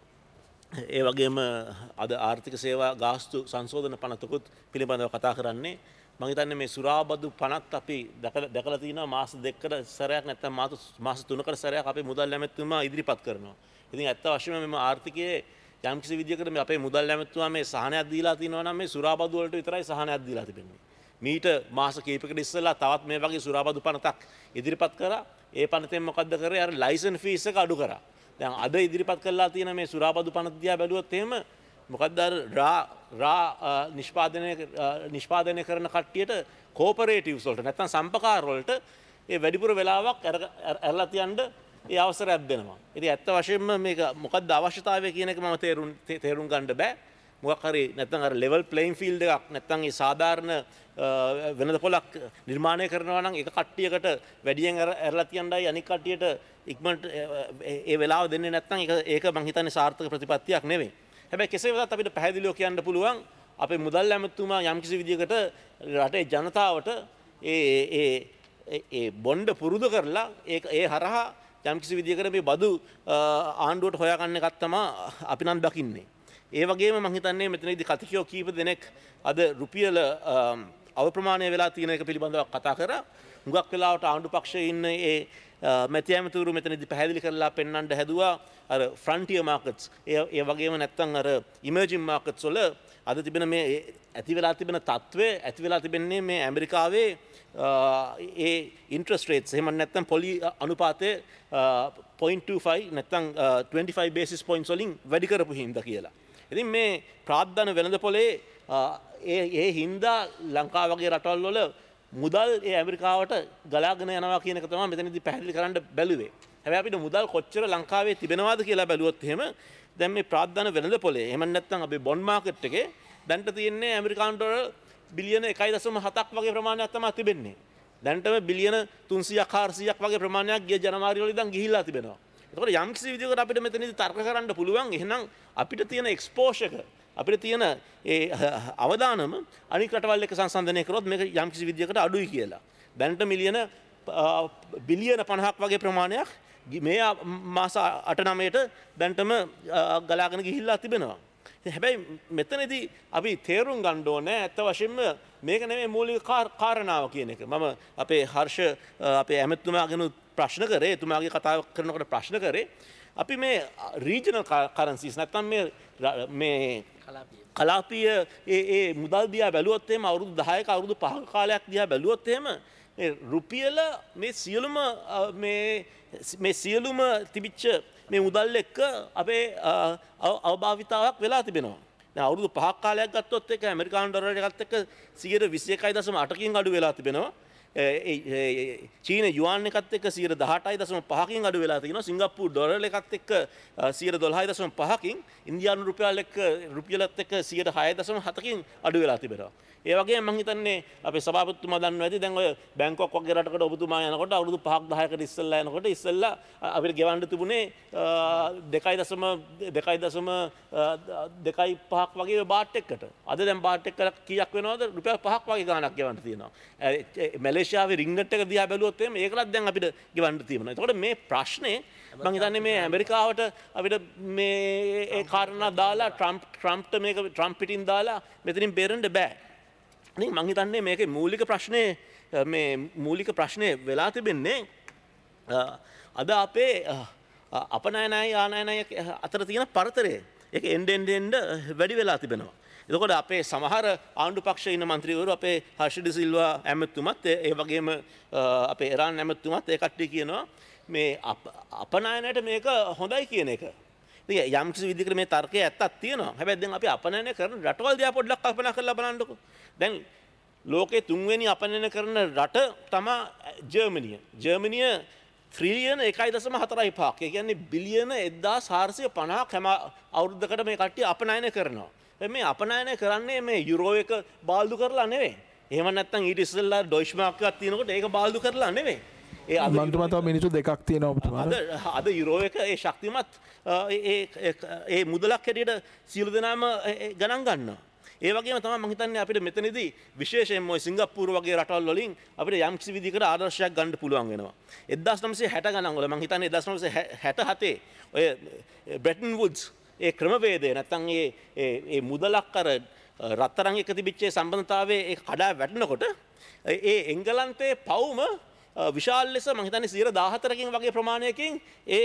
ඒ වගේම අද ආර්ථික සේවා ගාස්තු සංශෝධන පනතකුත් පිළිබඳව කතා කරන්නේ. මම හිතන්නේ මේ සුරාබදු පනත් අපි දැකලා තියෙනවා මාස දෙකකට සැරයක් නැත්නම් මාස තුනකට සැරයක් අපි මුදල් ඇමතුමා ඉදිරිපත් කරනවා. ඉතින් ඇත්ත වශයෙන්ම මේ ආර්ථිකයේ යම්කිසි විදියකට මේ අපේ මුදල් ඇමතුමා මේ සහනයක් දීලා තිනවා නම් මේ සුරාබදු වලට විතරයි සහනයක් දීලා තිබෙන්නේ. මීට මාස කීපයකට ඉස්සෙල්ලා තවත් මේ වගේ සුරාබදු පනතක් ඉදිරිපත් කරා. ඒ පනතෙන් මොකද්ද කරේ? අර ලයිසන් ෆීස් එක අඩු කරා. දැන් අද ඉදිරිපත් කළා තියෙන මේ සුරාබදු පනත දිහා බැලුවොත් එහෙම මොකද්ද අර රා රා නිෂ්පාදනය නිෂ්පාදනය කරන කට්ටියට කෝපරේටිව්ස් වලට නැත්නම් සම්පකාර වලට ඒ වැඩිපුර වෙලාවක් අරලා තියන්න ඒ අවසරයක් දෙනවා. ඉතින් ඇත්ත වශයෙන්ම මේක මොකද්ද අවශ්‍යතාවය කියන එක මම තේරුම් තේරුම් ගන්න බෑ. මොකක් හරි නැත්නම් අර ලෙවල් ප්ලේයින් ෆීල්ඩ් එකක් නැත්නම් ඒ සාධාරණ වෙනද පොලක් නිර්මාණය කරනවා නම් එක කට්ටියකට වැඩියෙන් ඇරලා තියන්නයි අනික් කට්ටියට ඉක්මනට ඒ වෙලාව දෙන්නේ නැත්නම් ඒක ඒක මං හිතන්නේ සාර්ථක ප්‍රතිපත්තියක් නෙවෙයි. හැබැයි කෙසේ වෙතත් අපිට පැහැදිලිව කියන්න පුළුවන් අපේ මුදල් ඇමතුමා යම්කිසි විදියකට රටේ ජනතාවට ඒ ඒ ඒ බොණ්ඩ පුරුදු කරලා ඒක ඒ හරහා යම්කිසි විදියකට මේ බදු ආණ්ඩුවට හොයාගන්න එකක් තමයි අපි නම් දකින්නේ. ඒ වගේම මම හිතන්නේ මෙතනදී කතිකයෝ කීප දෙනෙක් අද රුපියල අවප්‍රමාණය වෙලා තියෙන එක පිළිබඳව කතා කරා. හුඟක් වෙලාවට ආණ්ඩු පක්ෂයේ ඉන්න ඒ මැති ඇමතිවරු මෙතනදී පැහැදිලි කරලා පෙන්වන්න හැදුවා අර ෆ්‍රන්ටියර් මාකට්ස් ඒ ඒ වගේම නැත්තම් අර ඉමර්ජින් මාකට්ස් වල අද තිබෙන මේ ඇති වෙලා තිබෙන තත්ත්වය ඇති වෙලා තිබෙන්නේ මේ ඇමරිකාවේ ඒ ඉන්ට්‍රස්ට් රේට්ස් එහෙම නැත්නම් පොලි අනුපාතය zero point two five නැත්නම් twenty-five basis points වලින් වැඩි කරපු හින්දා කියලා. ඉතින් මේ ප්‍රාග්ධන වෙළඳපොලේ ඒ ඒ හින්දා ලංකාව වගේ රටවල් වල මුදල් ඒ ඇමරිකාවට ගලාගෙන යනවා කියන එක තමයි මෙතනදී පැහැදිලි කරන්න බැලුවේ. හැබැයි අපිට මුදල් කොච්චර ලංකාවේ තිබෙනවද කියලා බැලුවොත් එහෙම දැන් මේ ප්‍රාග්ධන වෙළඳපොලේ එහෙම නැත්නම් අපේ බොන්ඩ් මාකට් එකේ දැන්ට තියෙන්නේ ඇමරිකානු ඩොලර් බිලියන එකයි දශම හතක් වගේ ප්‍රමාණයක් තමයි තිබෙන්නේ. දැන්ටම බිලියන තුන්සියයක් හාරසියයක් වගේ ප්‍රමාණයක් ගිය ජනවාරි වල ඉඳන් ගිහිල්ලා තිබෙනවා. එතකොට යම් කිසි විදිහකට අපිට මෙතනදී තර්ක කරන්න පුළුවන් එහෙනම් අපිට තියෙන එක්ස්පෝෂර් එක අපිට තියෙන ඒ අවදානම අනික් රටවල් එක්ක සංසන්දනය කරොත් මේක යම් කිසි විදිහකට අඩුයි කියලා. දැන්ට මිලියන බිලියන පනහක් වගේ ප්‍රමාණයක් මේ මාස අට නවයට දැන්ටම ගලාගෙන ගිහිල්ලා තිබෙනවා. හැබැයි මෙතනදී අපි තේරුම් ගන්න ඕනේ ඇත්ත වශයෙන්ම මේක නෙමෙයි මූලික කාරණාව කියන එක. මම අපේ හර්ෂ අපේ ඇමතුමාගෙන ප්‍රශ්න කරේ එතුමාගේ කතාව කරනකොට ප්‍රශ්න කරේ අපි මේ රීජනල් කරන්සිස් නැත්නම් මේ මේ කලාපීය ඒ ඒ මුදල් දිහා බැලුවොත් එහෙම අවුරුදු දහයක අවුරුදු පහක කාලයක් දිහා බැලුවොත් එහෙම මේ රුපියල මේ සියලුම මේ මේ සියලුම තිබිච්ච මේ මුදල් එක්ක අපේ අවභාවිතාවක් වෙලා තිබෙනවා. දැන් අවුරුදු පහක් කාලයක් ගත්තොත් ඒක ඇමරිකානු ඩොලර් එකත් එක්ක සියයට විසි එකයි දශම අටකින් අඩු වෙලා තිබෙනවා. චීන යුවාන් එකත් එක්ක සියයට දහඅටයි දශම පහකින් අඩු වෙලා තියෙනවා. සිංගප්පූරු ඩොලර් එකත් එක්ක සියයට දොළහයි දශම පහකින් ඉන්දියානු රුපියල් එක්ක රුපියලත් එක්ක සියයට හයයි දශම හතකින් අඩු වෙලා තිබෙනවා. ඒ වගේම මම හිතන්නේ අපේ සභාපතිතුමා දන්නවා ඇති දැන් ඔය බැංකොක් වගේ රටකට ඔබතුමා යනකොට අවුරුදු පහක් දහයකට ඉස්සෙල්ලා යනකොට ඉස්සෙල්ලා අපිට ගෙවන්න තිබුණේ දෙකයි දශම දෙකයි දශම දෙකයි පහක් වගේ බාට් එකකට. අද දැන් බාට් එක කීයක් වෙනවද? රුපියල් පහක් වගේ ගාණක් ගෙවන්න තියෙනවා. මැලේසියාවේ රින්ගට් එක දිහා බැලුවොත් එහෙම ඒකලත් දැන් අපිට ගෙවන්න තියෙනවා. එතකොට මේ ප්‍රශ්නේ මම හිතන්නේ මේ ඇමරිකාවට අපිට මේ ඒ කාරණා දාලා ට්‍රම්ප් ට්‍රම්ප්ට මේක ට්‍රම්ප් පිටින් දාලා මෙතනින් බේරෙන්න බෑ. ඉතින් මම හිතන්නේ මේකේ මූලික ප්‍රශ්නේ මේ මූලික ප්‍රශ්නේ වෙලා තිබෙන්නේ අද අපේ අපනයනයි ආනයනයි අතර තියෙන පරතරය. ඒක එන්න එන්න එන්න වැඩි වෙලා තිබෙනවා. එතකොට අපේ සමහර ආණ්ඩු පක්ෂයේ ඉන්න മന്ത്രിවරු අපේ හර්ෂ ඩි සිල්වා ඇමතුමත් ඒ වගේම අපේ එරාන් ඇමතුමත් ඒ කට්ටිය කියනවා මේ අපනයනයට මේක හොඳයි කියන එක. ඉතින් යම් කිසි විදිහකට මේ තර්කයේ ඇත්තක් තියෙනවා. හැබැයි දැන් අපි අපනයනය කරන රටවල් දිහා පොඩ්ඩක් කල්පනා කරලා බලන්නකෝ. දැන් ලෝකේ තුන්වෙනි අපනයනය කරන රට තමයි ජර්මනිය. ජර්මනිය ත්‍රිලියන එකයි දශම හතරයි පහක්. ඒ කියන්නේ බිලියන එක්දාස් හාරසිය පනහක් හැම අවුරුද්දකට මේ කට්ටිය අපනයනය කරනවා. මේ අපනයනය කරන්නේ මේ යුරෝ එක බාල්දු කරලා නෙවෙයි. එහෙම නැත්නම් ඊට ඉස්සෙල්ලා ඩොයිච් මාර්ක් එකක් තියෙනකොට ඒක බාල්දු කරලා නෙවෙයි. ඒ අද මන්තුමා තව මිනිත්තු දෙකක් තියෙනවා ඔබතුමා. අද අද යුරෝ එක ඒ ශක්තිමත් ඒ ඒ මුදලක් හැටියට සියලු දෙනාම ගණන් ගන්නවා. ඒ වගේම තමයි මම හිතන්නේ අපිට මෙතනදී විශේෂයෙන්ම ඔය සිංගප්පූරු වගේ රටවල් වලින් අපිට යම් කිසි විදිහකට ආදර්ශයක් ගන්න පුළුවන් වෙනවා. එක්දාස් නවසිය හැට ගණන් වල මම හිතන්නේ එක්දාස් නවසිය හැට හතේ ඔය බ්‍රෙටන් වුඩ්ස් ඒ ක්‍රමවේදය නැත්තම් ඒ ඒ මුදලක් අර රත්තරන් එක තිබිච්ච සම්බන්ධතාවයේ ඒ කඩා වැටෙනකොට ඒ එංගලන්තයේ පවුම විශාල ලෙස මම හිතන්නේ සියයට දාහතරකින් වගේ ප්‍රමාණයකින් ඒ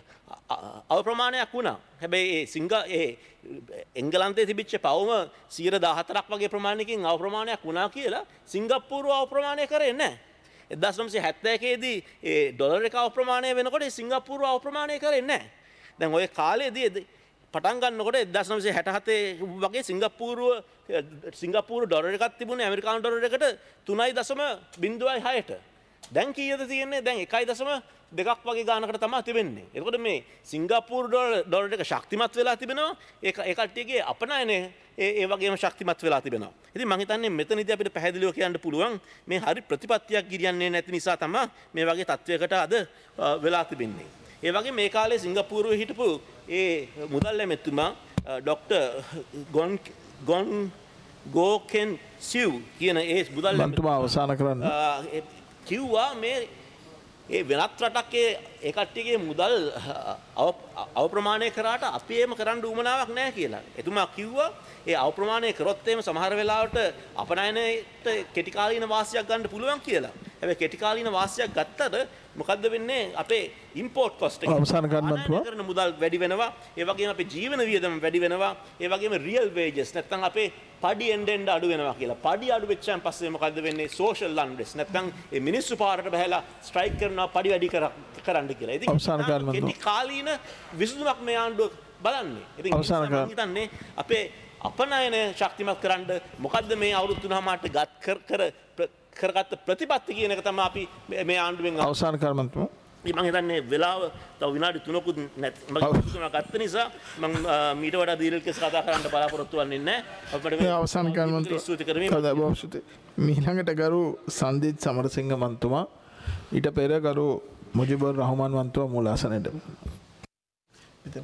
අව ප්‍රමාණයක් වුණා. හැබැයි ඒ සිංග ඒ එංගලන්තයේ තිබිච්ච පවුම සියයට දාහතරක් වගේ ප්‍රමාණයකින් අව ප්‍රමාණයක් වුණා කියලා සිංගප්පූරුව අව ප්‍රමාණය කරේ නැහැ. එක්දාස් නවසිය හැත්තෑ එකේදී ඒ ඩොලර් එක අව ප්‍රමාණය වෙනකොට සිංගප්පූරුව අව ප්‍රමාණය කරේ නැහැ. දැන් ওই කාලේදී පටන් ගන්නකොට එක්දාස් නවසිය හැට හතේ වගේ සිංගප්පූරුව සිංගප්පූරු ඩොලර් එකක් තිබුණේ ඇමරිකානු ඩොලර් එකට තුනයි දශම බිංදුවයි හයට. දැන් කීයද තියෙන්නේ? දැන් එකයි දශම දෙකක් වගේ ගානකට තමයි තිබෙන්නේ. එතකොට මේ සිංගප්පූරු ඩොලර් එක ශක්තිමත් වෙලා තිබෙනවා. ඒක ඒ කට්ටියගේ අපනයනය ඒ ඒ වගේම ශක්තිමත් වෙලා තිබෙනවා. ඉතින් මම හිතන්නේ මෙතනදී අපිට පැහැදිලිව කියන්න පුළුවන් මේ හරි ප්‍රතිපත්තියක් ගිරියන්නේ නැති නිසා තමයි මේ වගේ තත්වයකට අද වෙලා තිබෙන්නේ. ඒ වගේ මේ කාලේ සිංගප්පූරුවේ හිටපු ඒ මුදල් ඇමතුමා ඩොක්ටර් ගොන් ගොන් ගෝකෙන් සිව් කියන ඒ මුදල් මන්තුමා අවසන් කරන්න. කිව්වා මේ ඒ වෙනත් රටක් ඒ කට්ටියගේ මුදල් අවප්‍රමාණය කරාට අපි එහෙම කරන්න උවමනාවක් නැහැ කියලා. එතුමා කිව්වා ඒ අවප්‍රමාණය කරොත් එහෙම සමහර වෙලාවට අපනයනයට කෙටි කාලීන වාසියක් ගන්න පුළුවන් කියලා. හැබැයි කෙටි කාලීන වාසියක් ගත්තට මොකද්ද වෙන්නේ? අපේ ඉම්පෝට් කොස්ට් එක අවසන් කරන්න කරන මුදල් වැඩි වෙනවා. ඒ වගේම අපේ ජීවන වියදම වැඩි වෙනවා. ඒ වගේම රියල් වේජස් නැත්නම් අපේ පඩි එන්න එන්න අඩු වෙනවා කියලා. පඩි අඩු වෙච්චාන් පස්සේ මොකද්ද වෙන්නේ? සෝෂල් අන්රෙස්ට් නැත්නම් ඒ මිනිස්සු පාරට බහැලා ස්ට්‍රයික් කරනවා පඩි වැඩි කරන්න කියලා. ඉතින් අවසන් කරන්න කෙටි කාලීන විසඳුමක් මේ ආණ්ඩුව බලන්නේ. ඉතින් මම හිතන්නේ අපේ අපනයන ශක්තිමත් කරන්න මොකද්ද මේ අවුරුදු තුනමාරට ගත් කර කර කරගත්ත ප්‍රතිපත්ති කියන එක තමයි අපි මේ ආණ්ඩුවෙන් අවසන් කරමන්තුමා. මම හිතන්නේ වෙලාව තව විනාඩි තුනකුත් නැති මම තුනක් ගත්ත නිසා මම මීට වඩා දීර්ඝ කතා කරන්න බලාපොරොත්තු වෙන්නේ නැහැ. අපිට මේ අවසන් කරමන්තුමා ස්තුති කරමින් ඊළඟට ගරු සංදීප් සමරසිංහ මන්තුමා ඊට පෙර ගරු මුජිබුර් රහමාන් මන්තුමා මූලාසනයට. මෙතන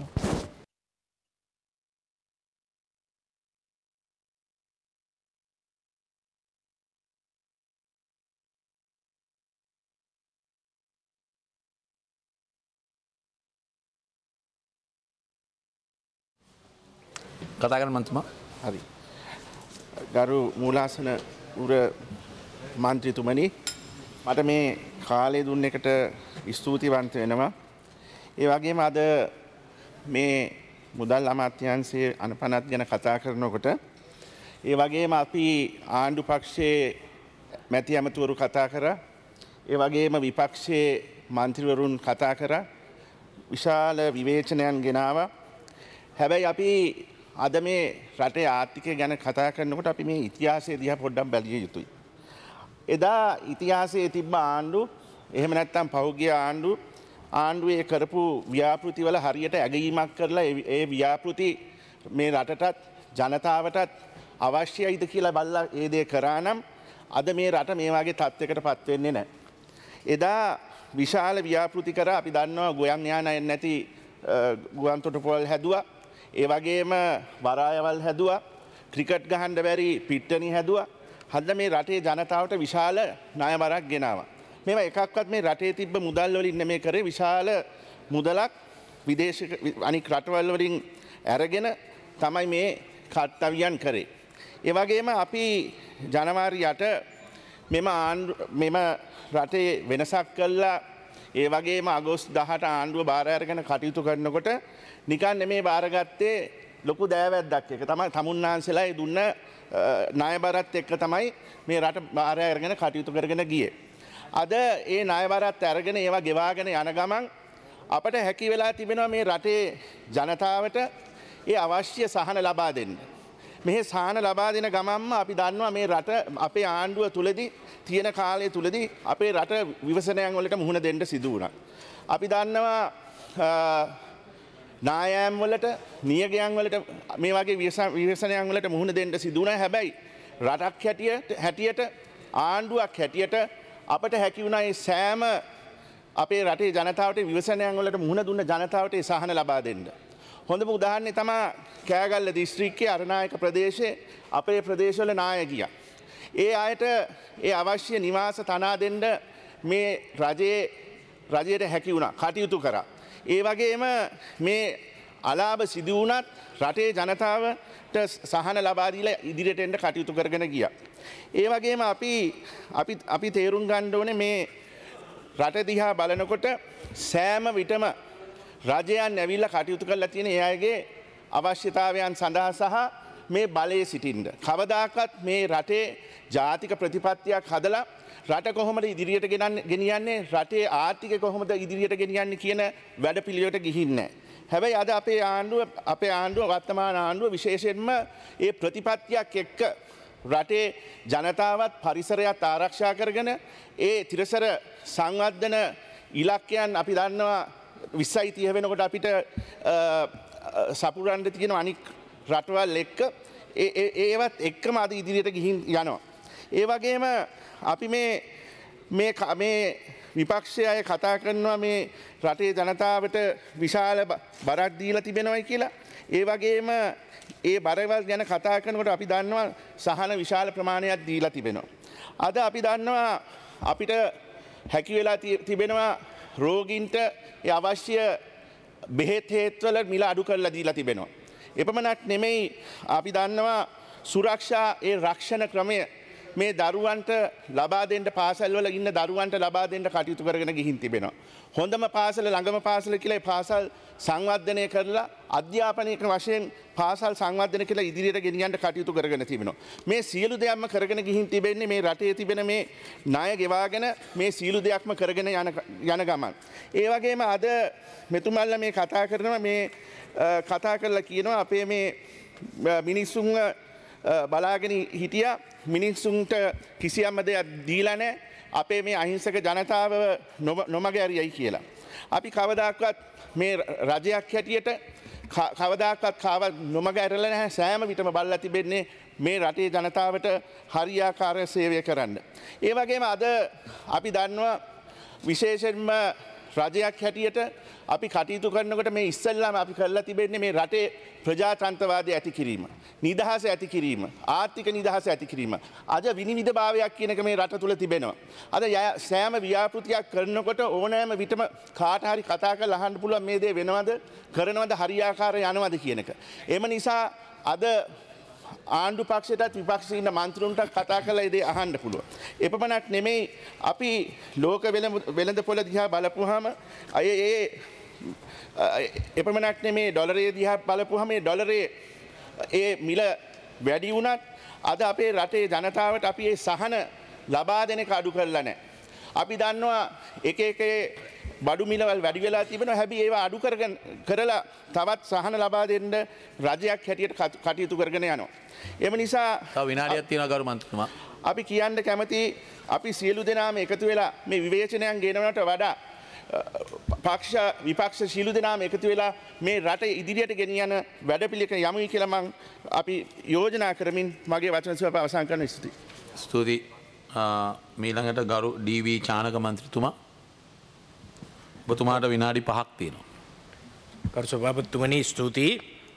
කතා කරන්න මන්තුමා. හරි. ගරු මූලාසන උර මන්ත්‍රීතුමනි මට මේ කාලය දුන්න එකට ස්තුතිවන්ත වෙනවා. ඒ වගේම අද මේ මුදල් අමාත්‍යාංශයේ අනපනත් ගැන කතා කරනකොට ඒ වගේම අපි ආණ්ඩු පක්ෂයේ මැති ඇමතිවරු කතා කරා. ඒ වගේම විපක්ෂයේ මන්ත්‍රීවරුන් කතා කරා. විශාල විවේචනයන් ගෙනාවා. හැබැයි අපි අද මේ රටේ ආර්ථිකය ගැන කතා කරනකොට අපි මේ ඉතිහාසය දිහා පොඩ්ඩක් බැලිය යුතුයි. එදා ඉතිහාසයේ තිබ්බ ආණ්ඩු එහෙම නැත්නම් පහුගිය ආණ්ඩු ආණ්ඩුවේ කරපු ව්‍යාපෘතිවල හරියට ඇගීමක් කරලා ඒ ව්‍යාපෘති මේ රටටත් ජනතාවටත් අවශ්‍යයිද කියලා බලලා ඒ දේ කරා නම් අද මේ රට මේ වගේ තත්යකට පත් වෙන්නේ නැහැ. එදා විශාල ව්‍යාපෘති කරා අපි දන්නවා ගෝයන් යාන නැති ගුවන් තොටුපොළ හැදුවා. ඒ වගේම වරායවල් හැදුවා. ක්‍රිකට් ගහන්න බැරි පිට්ටනි හැදුවා. හද මේ රටේ ජනතාවට විශාල ණය බරක් ගෙනාවා. මේවා එකක්වත් මේ රටේ තිබ්බ මුදල් වලින් නෙමෙයි කරේ. විශාල මුදලක් විදේශ අනික් රටවල් වලින් අරගෙන තමයි මේ කර්තව්‍යයන් කරේ. ඒ වගේම අපි ජනවාරි අට මෙම මෙම රටේ වෙනසක් කළා. ඒ වගේම අගෝස්තු දහට ආණ්ඩුව බාර අරගෙන කටයුතු කරනකොට නිකන් නෙමේ බාරගත්තේ ලොකු දෑවැද්දක් එක තමයි තමුන්නාන්සේලා ඒ දුන්න ණය බරත් එක්ක තමයි මේ රට බාරය අරගෙන කටයුතු කරගෙන ගියේ. අද ඒ ණය බරත් අරගෙන ඒවා ගෙවාගෙන යන ගමන් අපට හැකි වෙලා තිබෙනවා මේ රටේ ජනතාවට ඒ අවශ්‍ය සහන ලබා දෙන්න. මේ සහන ලබා දෙන ගමන්ම අපි දන්නවා මේ රට අපේ ආණ්ඩුව තුලදී තියෙන කාලය තුලදී අපේ රට විවසනයන් වලට මුහුණ දෙන්න සිදු වුණා. අපි දන්නවා නායෑම් වලට නියගයන් වලට මේ වගේ විවසනයන් වලට මුහුණ දෙන්න සිදු වුණා. හැබැයි රටක් හැටියට හැටියට ආණ්ඩුවක් හැටියට අපට හැකි වුණා මේ සෑම අපේ රටේ ජනතාවට විවසනයන් වලට මුහුණ දුන්න ජනතාවට ඒ සහන ලබා දෙන්න. හොඳම උදාහරණය තමයි කෑගල්ල දිස්ත්‍රික්කයේ අරනායක ප්‍රදේශයේ අපේ ප්‍රදේශවල නායකයා. ඒ අයට ඒ අවශ්‍ය නිවාස තනා දෙන්න මේ රජයේ රජයට හැකි වුණා කටයුතු කරා. ඒ වගේම මේ අලාභ සිදු වුණත් රටේ ජනතාවට සහන ලබා දීලා ඉදිරියට එන්න කටයුතු කරගෙන ගියා. ඒ වගේම අපි අපි අපි තේරුම් ගන්න ඕනේ මේ රට දිහා බලනකොට සෑම විටම රජයන් ඇවිල්ලා කටයුතු කරලා තියෙන ඒ අයගේ අවශ්‍යතාවයන් සඳහා සහ මේ බලයේ සිටින්න. කවදාකවත් මේ රටේ ජාතික ප්‍රතිපත්තියක් හදලා රට කොහොමද ඉදිරියට ගෙනියන්නේ රටේ ආර්ථිකය කොහොමද ඉදිරියට ගෙනියන්නේ කියන වැඩපිළිවෙලට ගිහින්නේ නැහැ. හැබැයි අද අපේ ආණ්ඩුව අපේ ආණ්ඩුව වර්තමාන ආණ්ඩුව විශේෂයෙන්ම ඒ ප්‍රතිපත්තියක් එක්ක රටේ ජනතාවත් පරිසරයත් ආරක්ෂා කරගෙන ඒ තිරසර සංවර්ධන ඉලක්කයන් අපි දන්නවා විස්සයි තිහ වෙනකොට අපිට සපුරන්න තියෙන අනික් රටවල් එක්ක ඒවත් එක්කම අද ඉදිරියට ගිහින් යනවා. ඒ වගේම අපි මේ මේ මේ විපක්ෂය අය කතා කරනවා මේ රටේ ජනතාවට විශාල බරක් දීලා තිබෙනවයි කියලා. ඒ වගේම ඒ බරවල් ගැන කතා කරනකොට අපි දන්නවා සහන විශාල ප්‍රමාණයක් දීලා තිබෙනවා. අද අපි දන්නවා අපිට හැකි වෙලා තිබෙනවා රෝගීන්ට ඒ අවශ්‍ය බෙහෙත් හේත්වල මිල අඩු කරලා දීලා තිබෙනවා. එපමණක් නෙමෙයි අපි දන්නවා සුරක්ෂා ඒ රක්ෂණ ක්‍රමය මේ දරුවන්ට ලබා දෙන්න පාසල් වල ඉන්න දරුවන්ට ලබා දෙන්න කටයුතු කරගෙන ගිහින් තිබෙනවා. හොඳම පාසල ළඟම පාසල කියලා ඒ පාසල් සංවර්ධනය කරලා අධ්‍යාපනික වශයෙන් පාසල් සංවර්ධනය කියලා ඉදිරියට ගෙනියන්න කටයුතු කරගෙන තිබෙනවා. මේ සියලු දෙයක්ම කරගෙන ගිහින් තිබෙන්නේ මේ රටේ තිබෙන මේ ණය ගෙවාගෙන මේ සියලු දෙයක්ම කරගෙන යන යන ගමන්. ඒ වගේම අද මෙතුමල්ලා මේ කතා කරනවා මේ කතා කරලා කියනවා අපේ මේ මිනිස්සුන්ව බලාගෙන හිටියා මිනිස්සුන්ට කිසියම්ම දෙයක් දීලා නැහැ අපේ මේ අහිංසක ජනතාව නොමග ඇරියයි කියලා. අපි කවදාකවත් මේ රජයක් හැටියට කවදාකවත් කාව නොමග ඇරලා නැහැ සෑම විටම බලලා තිබෙන්නේ මේ රටේ ජනතාවට හරියාකාර සේවය කරන්න. ඒ වගේම අද අපි දන්නවා විශේෂයෙන්ම රජයක් හැටියට අපි කටයුතු කරනකොට මේ ඉස්සෙල්ලාම අපි කරලා තිබෙන්නේ මේ රටේ ප්‍රජාතන්ත්‍රවාදය ඇති කිරීම. නිදහස ඇති කිරීම. ආර්ථික නිදහස ඇති කිරීම. අද විනිවිද භාවයක් කියන එක මේ රට තුළ තිබෙනවා. අද සෑම ව්‍යාපෘතියක් කරනකොට ඕනෑම විටම කාට හරි කතා කරලා අහන්න පුළුවන් මේ දේ වෙනවද කරනවද හරියාකාර යනවද කියන එක. එම නිසා අද ආණ්ඩු පක්ෂයටත් විපක්ෂයේ ඉන්න මන්ත්‍රීන්ට කතා කරලා ඒ දේ අහන්න පුළුවන්. එපමණක් නෙමෙයි අපි ලෝක වෙළඳපොළ දිහා බලපුවාම අය ඒ එපමණක් නෙමෙයි ඩොලරය දිහා බලපුවාම මේ ඩොලරේ ඒ මිල වැඩි වුණත් අද අපේ රටේ ජනතාවට අපි ඒ සහන ලබා දෙන එක අඩු කරලා නැහැ. අපි දන්නවා එක එක බඩු මිලවල් වැඩි වෙලා තිබෙනවා. හැබැයි ඒවා අඩු කරගෙන කරලා තවත් සහන ලබා දෙන්න රජයක් හැටියට කටයුතු කරගෙන යනවා. එම නිසා තව විනාඩියක් තියෙනවා ගරු මන්ත්‍රීතුමා. අපි කියන්න කැමති අපි සියලු දෙනාම එකතු වෙලා මේ විවේචනයන් ගෙනනවට වඩා පක්ෂ විපක්ෂ සියලු දෙනාම එකතු වෙලා මේ රට ඉදිරියට ගෙනියන වැඩපිළිවෙලක යමුයි කියලා මම අපි යෝජනා කරමින් මගේ වචන සභාව අවසන් කරන ස්තුතියි. ස්තුතියි. මීළඟට ගරු ඩී.වී. චානක මන්ත්‍රීතුමා ඔබතුමාට විනාඩි පහක් තියෙනවා. ගරු සභාපතිතුමනි ස්තුතියි.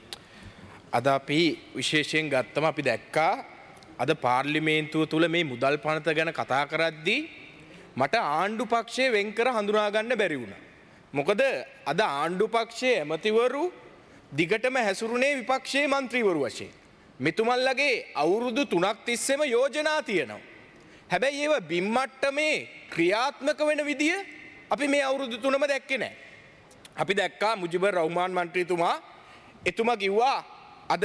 අද අපි විශේෂයෙන් ගත්තම අපි දැක්කා අද පාර්ලිමේන්තුව තුළ මේ මුදල් පනත ගැන කතා කරද්දී මට ආණ්ඩු පක්ෂයේ වෙන් කර හඳුනා ගන්න බැරි වුණා. මොකද අද ආණ්ඩු පක්ෂයේ ඇමතිවරු දිගටම හැසිරුණේ විපක්ෂයේ മന്ത്രിවරු වශයෙන්. මෙතුමන්ලගේ අවුරුදු තුනක් තිස්සේම යෝජනා තියෙනවා. හැබැයි ඒව බිම් මට්ටමේ ක්‍රියාත්මක වෙන විදිය අපි මේ අවුරුදු තුනම දැක්කේ නැහැ. අපි දැක්කා මුජිබර් රහ්මාන් මන්ත්‍රීතුමා එතුමා කිව්වා අද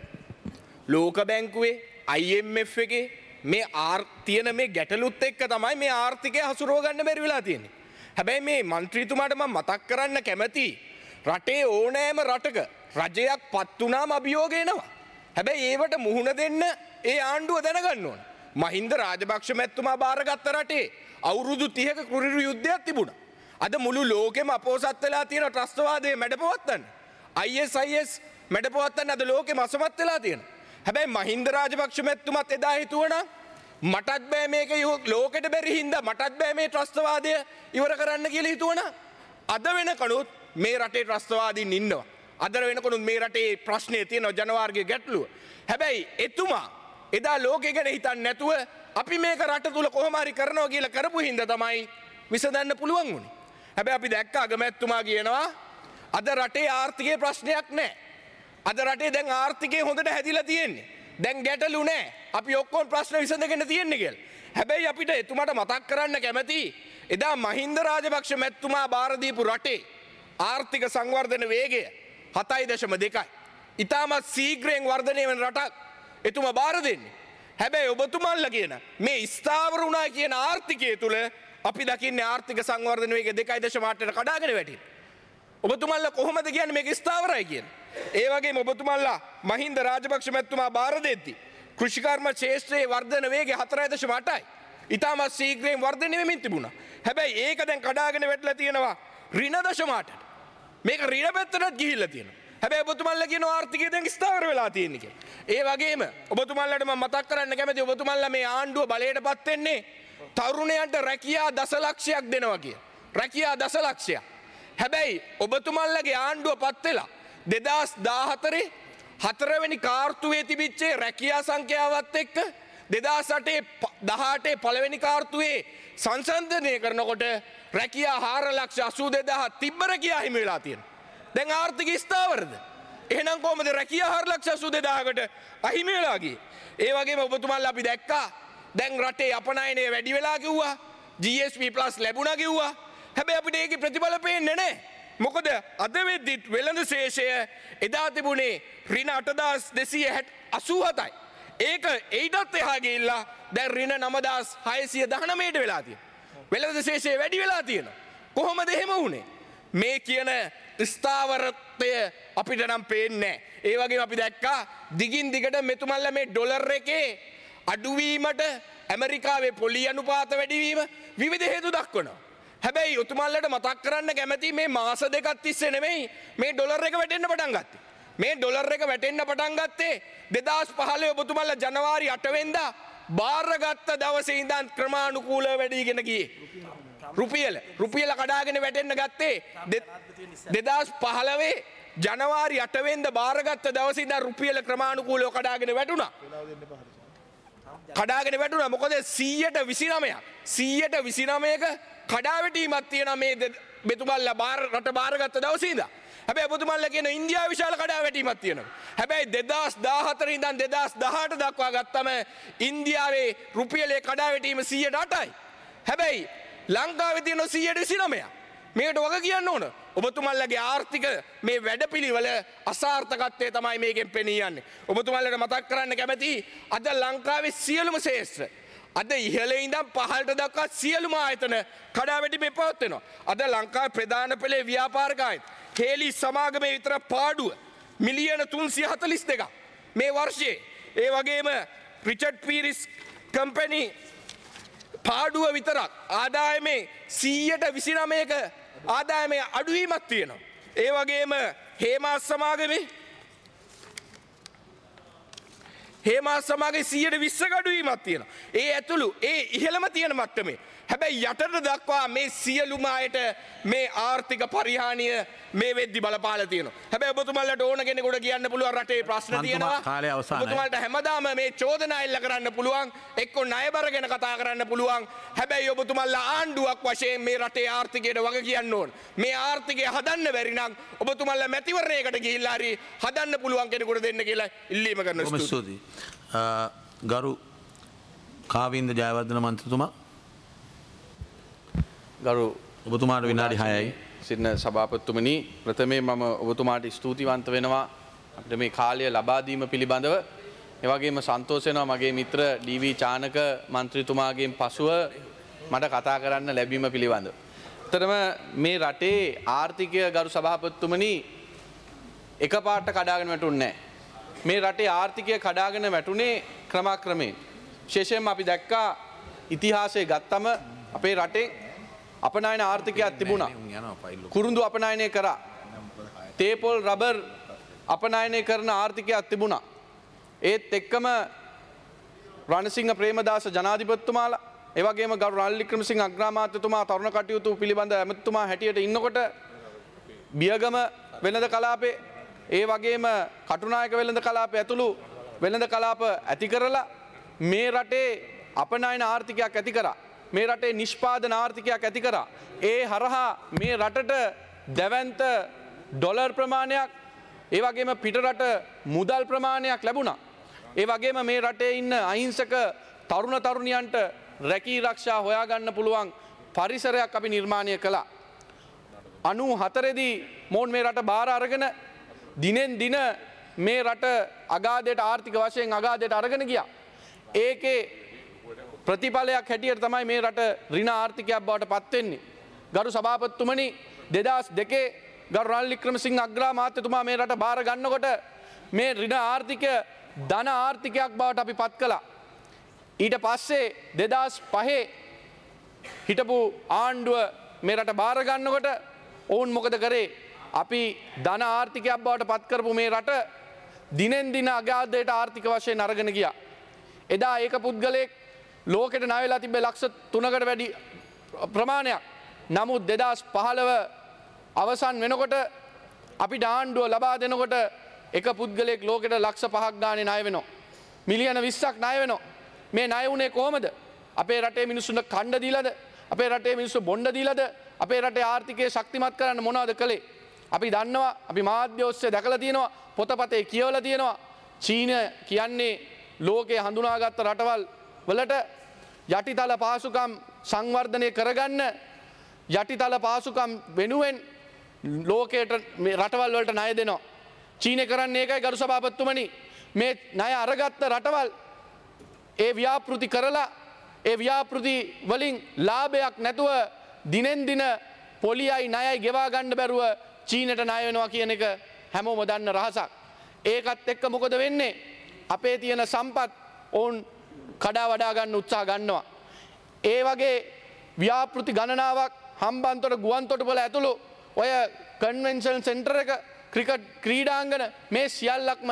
ලෝක බැංකුවේ I M F එකේ මේ තියෙන මේ ගැටලුත් එක්ක තමයි මේ ආර්ථිකය හසුරුව ගන්න බැරි වෙලා තියෙන්නේ. හැබැයි මේ മന്ത്രിතුමාට මම මතක් කරන්න කැමති රටේ ඕනෑම රටක රජයක් පත් වුණාම අභියෝග එනවා. හැබැයි ඒවට මුහුණ දෙන්න ඒ ආණ්ඩුව දැනගන්න ඕන. මහින්ද රාජපක්ෂ මැතිතුමා බාරගත්ත රටේ අවුරුදු තිහක කුරිරු යුද්ධයක් තිබුණා. අද මුළු ලෝකෙම අපෝසත් වෙලා තියෙන ත්‍රස්තවාදයේ මැඩපවත්තන්න. I S I S මැඩපවත්තන්න අද ලෝකෙම අසමත් වෙලා තියෙනවා. හැබැයි මහින්ද රාජපක්ෂ මැතිතුමත් එදා හිතුවනම් මටත් බෑ මේක ලෝකෙට බැරි හින්දා මටත් බෑ මේ ත්‍රස්තවාදය ඉවර කරන්න කියලා හිතුවනම් අද වෙනකනුත් මේ රටේ ත්‍රස්තවාදීන් ඉන්නවා. අද වෙනකනුත් මේ රටේ ප්‍රශ්නේ තියෙනවා ජනවාර්ගයේ ගැටලුව. හැබැයි එතුමා එදා ලෝකෙ ගැන හිතන්නේ නැතුව අපි මේක රට තුල කොහොම හරි කරනවා කියලා කරපු හින්දා තමයි විසඳන්න පුළුවන් වුනේ. හැබැයි අපි දැක්ක අගමැතිතුමා කියනවා අද රටේ ආර්ථිකයේ ප්‍රශ්නයක් නැහැ. අද රටේ දැන් ආර්ථිකය හොඳට හැදිලා තියෙන්නේ. දැන් ගැටලු නැහැ. අපි ඔක්කොම ප්‍රශ්න විසඳගෙන තියෙන්නේ කියලා. හැබැයි අපිට එතුමාට මතක් කරන්න කැමති එදා මහින්ද රාජපක්ෂ මැතිතුමා බාර දීපු රටේ ආර්ථික සංවර්ධන වේගය හතයි දශම දෙකයි. ඉතාමත් ශීඝ්‍රයෙන් වර්ධනය වෙන රටක් එතුමා බාර දෙන්නේ. හැබැයි ඔබතුමාලා කියන මේ ස්ථාවර වුණා කියන ආර්ථිකය තුල අපි දකින්නේ ආර්ථික සංවර්ධන වේගය දෙකයි දශම අටට කඩාගෙන වැටෙනවා. ඔබතුමාලා කොහොමද කියන්නේ මේක ස්ථාවරයි කියන්නේ? ඒ වගේම ඔබතුමාලා මහින්ද රාජපක්ෂ මැතිතුමා බාර දෙද්දී කෘෂිකර්ම ක්ෂේත්‍රයේ වර්ධන වේගය හතරයි දශම අටයි. ඉතාමත් ශීඝ්‍රයෙන් වර්ධනය වෙමින් තිබුණා. හැබැයි ඒක දැන් කඩාගෙන වැටලා තියෙනවා ඍණ දශම අටට. මේක ඍණ පැත්තටත් ගිහිල්ලා තියෙනවා. හැබැයි ඔබතුමාලා කියන ආර්ථිකය දැන් ස්ථාවර වෙලා තියෙන්නේ කියලා. ඒ වගේම ඔබතුමාලාට මම මතක් කරන්න කැමතියි ඔබතුමාලා මේ ආණ්ඩුව බලයටපත් වෙන්නේ තරුණයන්ට රැකියා දසලක්ෂයක් දෙනවා කිය. රැකියා දසලක්ෂයක්. හැබැයි ඔබතුමාලගේ ආණ්ඩුව පත් වෙලා දෙදහස් දාහතරේ හතරවෙනි කාර්තුවේ තිබිච්ච රැකියා සංඛ්‍යාවත් එක්ක දෙදහස් අටේ දහඅටේ පළවෙනි කාර්තුවේ සංසන්දනය කරනකොට රැකියා හාර ලක්ෂ අසූ දෙදාහ තිබ්බ රැකියා හිමි වෙලා තියෙනවා. දැන් ආර්ථික ස්ථාවරද? එහෙනම් කොහොමද රැකියා හාර ලක්ෂ අසූ දෙදාහකට අහිමි වෙලා ගියේ? ඒ වගේම ඔබතුමාලා අපි දැක්කා දැන් රටේ අපනයනය වැඩි වෙලා කිව්වා. G S P plus ලැබුණා කිව්වා. හැබැයි අපිට ඒකේ ප්‍රතිඵල පේන්නේ නැහැ. මොකද අද වෙද්දිත් වෙළඳ ශේෂය එදා තිබුණේ ඍණ අටදාස් දෙසිය අසූ හතයි. ඒක ඊටත් එහා ගිහිල්ලා දැන් ඍණ නවදාස් හයසිය දහනවයට වෙලා තියෙනවා. වෙළඳ ශේෂය වැඩි වෙලා තියෙනවා. කොහොමද එහෙම වුනේ? මේ කියන ස්ථාවරත්වය අපිට නම් පේන්නේ නැහැ. ඒ වගේම අපි දැක්කා දිගින් දිගට මෙතුමල්ලා මේ ඩොලර් එකේ අඩුවීමට ඇමරිකාවේ පොලි අනුපාත වැඩිවීම විවිධ හේතු දක්වනවා. හැබැයි ඔතුමල්ලට මතක් කරන්න කැමති මේ මාස දෙකක් තිස්සේ නෙමෙයි මේ ඩොලර් එක වැටෙන්න පටන් ගත්තේ. මේ ඩොලර් එක වැටෙන්න පටන් ගත්තේ දෙදහස් පහළොව ඔබතුමල්ලා ජනවාරි අට වෙනිදා බාරගත්ත දවසේ ඉඳන් ක්‍රමානුකූලව වැඩිගෙන ගියේ. රුපියල රුපියල කඩාගෙන වැටෙන්න ගත්තේ දෙදහස් පහළොවේ ජනවාරි අට වෙනිදා බාරගත්ත දවසේ ඉඳන් රුපියල ක්‍රමානුකූලව කඩාගෙන වැටුණා. කඩාගෙන වැටුණා. මොකද සීයට විසිනවයක් සීයට විසිනවයක කඩාවැටීමක් තියෙනවා මේ මෙතුමල්ලා බාර රට බාරගත්ත දවසේ ඉඳන්. හැබැයි ඔබතුමල්ලා කියන ඉන්දියාව විශාල කඩාවැටීමක් තියෙනවා. හැබැයි දෙදහස් දාහතර ඉඳන් දෙදහස් දහඅට දක්වා ගත්තම ඉන්දියාවේ රුපියලේ කඩාවැටීම සීයට අටයි. හැබැයි ලංකාවේ තියෙන සීයට විසිනවයක්. මේකට වග කියන්න ඕන. ඔබතුමල්ලාගේ ආර්ථික මේ වැඩපිළිවෙල අසාර්ථකත්වය තමයි මේකෙන් පෙනී යන්නේ. ඔබතුමල්ලාට මතක් කරන්න කැමතියි අද ලංකාවේ සියලුම ශේෂ්ත්‍ර අද ඉහළේ ඉඳන් පහළට දක්වා සියලුම ආයතන කඩාවැටීමේ පවත්වනවා. අද ලංකාවේ ප්‍රධාන පෙළේ ව්‍යාපාරික ආයතන හේලි සමාගමේ විතර පාඩුව මිලියන තුන්සිය හතළිස් දෙකක් මේ වර්ෂයේ. ඒ වගේම රිචඩ් පීරිස් කම්පැනි පාඩුව විතරක් ආදායමේ සීයට විසිනවයක ආදායමේ අඩුවීමක් තියෙනවා. ඒ වගේම හේමාස් සමාගමේ හේමා සමාගේ සීයට විස්සක අඩුවීමක් තියෙනවා. ඒ ඇතුළු ඒ ඉහළම තියෙන මට්ටමේ. හැබැයි යටට දක්වා මේ සියලුම අයට මේ ආර්ථික පරිහානිය මේ වෙද්දි බලපාලා තියෙනවා. හැබැයි ඔබතුමාලට ඕන කෙනෙකුට කියන්න පුළුවන් රටේ ප්‍රශ්න තියෙනවා. ඔබතුමාලට හැමදාම මේ චෝදනා එල්ල කරන්න පුළුවන්. එක්ක ණයබර ගැන කතා කරන්න පුළුවන්. හැබැයි ඔබතුමාලා ආණ්ඩුවක් වශයෙන් මේ රටේ ආර්ථිකයට වග කියන්න ඕන. මේ ආර්ථිකය හදන්න බැරි නම් ඔබතුමාලා මැතිවරණයකට ගිහිල්ලා හරි හදන්න පුළුවන් කෙනෙකුට දෙන්න කියලා ඉල්ලීම කරනවා. ස්තුතියි. ගරු කාවින්ද ජයවර්ධන මන්ත්‍රතුමා ගරු ඔබතුමාට විනාඩි හයයි සිටින සභාපතිතුමනි ප්‍රථමයෙන් මම ඔබතුමාට ස්තුතිවන්ත වෙනවා අපිට මේ කාලය ලබා දීම පිළිබඳව ඒ වගේම සන්තෝෂ වෙනවා මගේ මිත්‍ර ඩී.වී. චානක මන්ත්‍රීතුමාගෙන් පසුව මට කතා කරන්න ලැබීම පිළිබඳව. ඇත්තටම මේ රටේ ආර්ථිකය ගරු සභාපතිතුමනි එකපාරට කඩාගෙන වැටුන්නේ නැහැ. මේ රටේ ආර්ථිකය කඩාගෙන වැටුනේ ක්‍රමක්‍රමයෙන්. විශේෂයෙන්ම අපි දැක්කා ඉතිහාසයේ ගත්තම අපේ රටේ අපනයන ආර්ථිකයක් තිබුණා. කුරුඳු අපනයනය කරා. තේපොල් රබර් අපනයනය කරන ආර්ථිකයක් තිබුණා. ඒත් එක්කම රණසිංහ ප්‍රේමදාස ජනාධිපතිතුමාලා ඒ වගේම ගරු රනිල් වික්‍රමසිංහ අග්‍රාමාත්‍යතුමා තරුණ කටයුතු පිළිබඳ ඇමතිතුමා හැටියට ඉන්නකොට බියගම වෙළඳ කලාපේ ඒ වගේම කටුනායක වෙළඳ කලාපේ ඇතුළු වෙළඳ කලාප ඇති කරලා මේ රටේ අපනයන ආර්ථිකයක් ඇති කරා. මේ රටේ නිෂ්පාදන ආර්ථිකයක් ඇති කරා. ඒ හරහා මේ රටට දැවැන්ත ඩොලර් ප්‍රමාණයක් ඒ වගේම පිටරට මුදල් ප්‍රමාණයක් ලැබුණා. ඒ වගේම මේ රටේ ඉන්න අහිංසක තරුණ තරුණියන්ට රැකී රක්ෂා හොයාගන්න පුළුවන් පරිසරයක් අපි නිර්මාණය කළා. අනූ හතරේදී මොවුන් මේ රට බාර අරගෙන දිනෙන් දින මේ රට අගාධයට ආර්ථික වශයෙන් අගාධයට අරගෙන ගියා. ඒකේ ප්‍රතිඵලයක් හැටියට තමයි මේ රට ඍණ ආර්ථිකයක් බවට පත් වෙන්නේ. ගරු සභාපතිතුමනි දෙදහස් දෙකේ ගරු රනිල් වික්‍රමසිංහ අග්‍රාමාත්‍යතුමා මේ රට බාර ගන්නකොට මේ ඍණ ආර්ථිකය ධන ආර්ථිකයක් බවට අපි පත් කළා. ඊට පස්සේ දෙදහස් පහේ හිටපු ආණ්ඩුව මේ රට බාර ගන්නකොට ඔවුන් මොකද කරේ? අපි ධන ආර්ථිකයක් බවට පත් කරපු මේ රට දිනෙන් දින අගාධයට ආර්ථික වශයෙන් අරගෙන ගියා. එදා ඒක පුද්ගලයෙක් ලෝකෙට ණය වෙලා තිබ්බේ ලක්ෂ තුනකට වැඩි ප්‍රමාණයක්. නමුත් දෙදහස් පහළව අවසන් වෙනකොට අපිට ආණ්ඩුව ලබා දෙනකොට එක පුද්ගලයෙක් ලෝකෙට ලක්ෂ පහක් ගානේ ණය වෙනවා. මිලියන විස්සක් ණය වෙනවා. මේ ණය උනේ කොහමද? අපේ රටේ මිනිස්සුන්ට කණ්ඩ දීලාද? අපේ රටේ මිනිස්සු බොණ්ඩ දීලාද? අපේ රටේ ආර්ථිකය ශක්තිමත් කරන්න මොනවද කළේ? අපි දන්නවා, අපි මාධ්‍ය ඔස්සේ දැකලා තියෙනවා, පොතපතේ කියවලා තියෙනවා. චීන කියන්නේ ලෝකයේ හඳුනාගත්ත රටවල් වලට යටිතල පහසුකම් සංවර්ධනය කරගන්න යටිතල පහසුකම් වෙනුවෙන් ලෝකයට මේ රටවල් වලට ණය දෙනවා. චීනේ කරන්නේ ඒකයි ගරු සභාපතිතුමනි. මේ ණය අරගත්ත රටවල් ඒ ව්‍යාපෘති කරලා ඒ ව්‍යාපෘති වලින් ලාභයක් නැතුව දිනෙන් දින පොලියයි ණයයි ගෙවා ගන්න බැරුව චීනට ණය වෙනවා කියන එක හැමෝම දන්න රහසක්. ඒකත් එක්ක මොකද වෙන්නේ? අපේ තියෙන සම්පත් ඔවුන් කඩා වඩා ගන්න උත්සාහ ගන්නවා. ඒ වගේ ව්‍යාපෘති ගණනාවක් හම්බන්තොට ගුවන්තොටුපළ ඇතුළු ඔය කන්වෙන්ෂන් සෙන්ටර් එක ක්‍රිකට් ක්‍රීඩාංගන මේ සියල්ලක්ම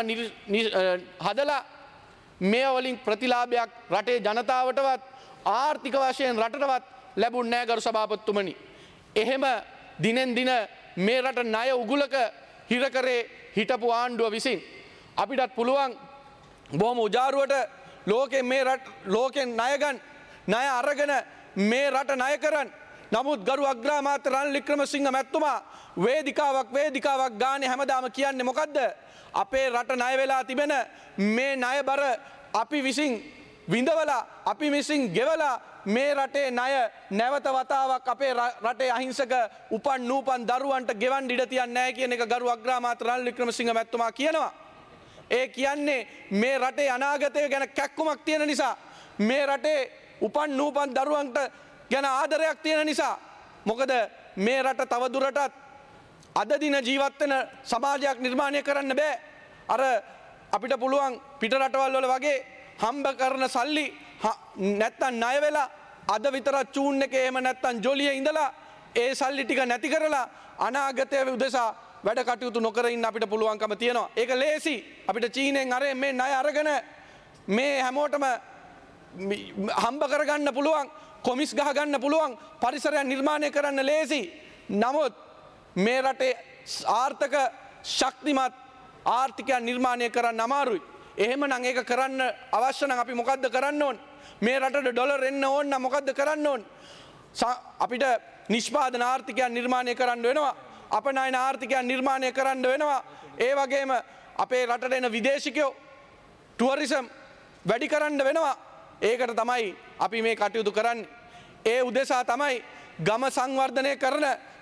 හදලා මේ වලින් ප්‍රතිලාභයක් රටේ ජනතාවටවත් ආර්ථික වශයෙන් රටටවත් ලැබුණ නෑ ගරු සභාපතිතුමනි. එහෙම දිනෙන් දින මේ රට ණය උගුලක හිර කරේ හිටපු ආණ්ඩුව විසින්. අපිටත් පුළුවන් බොහොම උජාරුවට ලෝකෙන් මේ රට ලෝකෙන් ණය ගන්න ණය අරගෙන මේ රට ණය කරන්න. නමුත් ගරු අග්‍රාමාත්‍ය රනිල් වික්‍රමසිංහ මැතිතුමා වේදිකාවක් වේදිකාවක් ගානේ හැමදාම කියන්නේ මොකද්ද? අපේ රට ණය වෙලා තිබෙන මේ ණය බර අපි විසින් විඳවලා අපි විසින් ගෙවලා මේ රටේ ණය නැවත වතාවක් අපේ රටේ අහිංසක උපන් නූපන් දරුවන්ට ගෙවන්න ඉඩ තියන්නේ නැහැ කියන එක ගරු අග්‍රාමාත්‍ය රනිල් වික්‍රමසිංහ මැතිතුමා කියනවා. ඒ කියන්නේ මේ රටේ අනාගතය ගැන කැක්කුමක් තියෙන නිසා, මේ රටේ උපන් නූපන් දරුවන්ට ගැන ආදරයක් තියෙන නිසා. මොකද මේ රට තවදුරටත් අද දින ජීවත් වෙන සමාජයක් නිර්මාණය කරන්න බෑ. අර අපිට පුළුවන් පිට රටවල් වල වගේ හම්බ කරන සල්ලි නැත්තම් ණය වෙලා අද විතර චූන් එකේ එහෙම නැත්තම් ජොලියේ ඉඳලා ඒ සල්ලි ටික නැති කරලා අනාගතයේ උදෙසා වැඩ කටයුතු නොකර ඉන්න අපිට පුළුවන්කම තියෙනවා. ඒක ලේසි. අපිට චීනෙන් අර මේ ණය අරගෙන මේ හැමෝටම හම්බ කරගන්න පුළුවන්, කොමිස් ගහ ගන්න පුළුවන්, පරිසරයක් නිර්මාණය කරන්න ලේසි. නමුත් මේ රටේ ආර්ථික ශක්තිමත් ආර්ථිකයක් නිර්මාණය කරන්න අමාරුයි. එහෙමනම් ඒක කරන්න අවශ්‍ය නම් අපි මොකද්ද කරන්න ඕන? මේ රටට ඩොලර් එන්න ඕන නම් මොකද්ද කරන්න ඕන? අපිට නිෂ්පාදන ආර්ථිකයක් නිර්මාණය කරන්න වෙනවා. අපනයන ආර්ථිකයක් නිර්මාණය කරන්න වෙනවා. ඒ වගේම අපේ රටට එන විදේශිකයෝ ටුවරිසම් වැඩි කරන්න වෙනවා. ඒකට තමයි අපි මේ කටයුතු කරන්නේ. ඒ උදෙසා තමයි ගම සංවර්ධනය කරන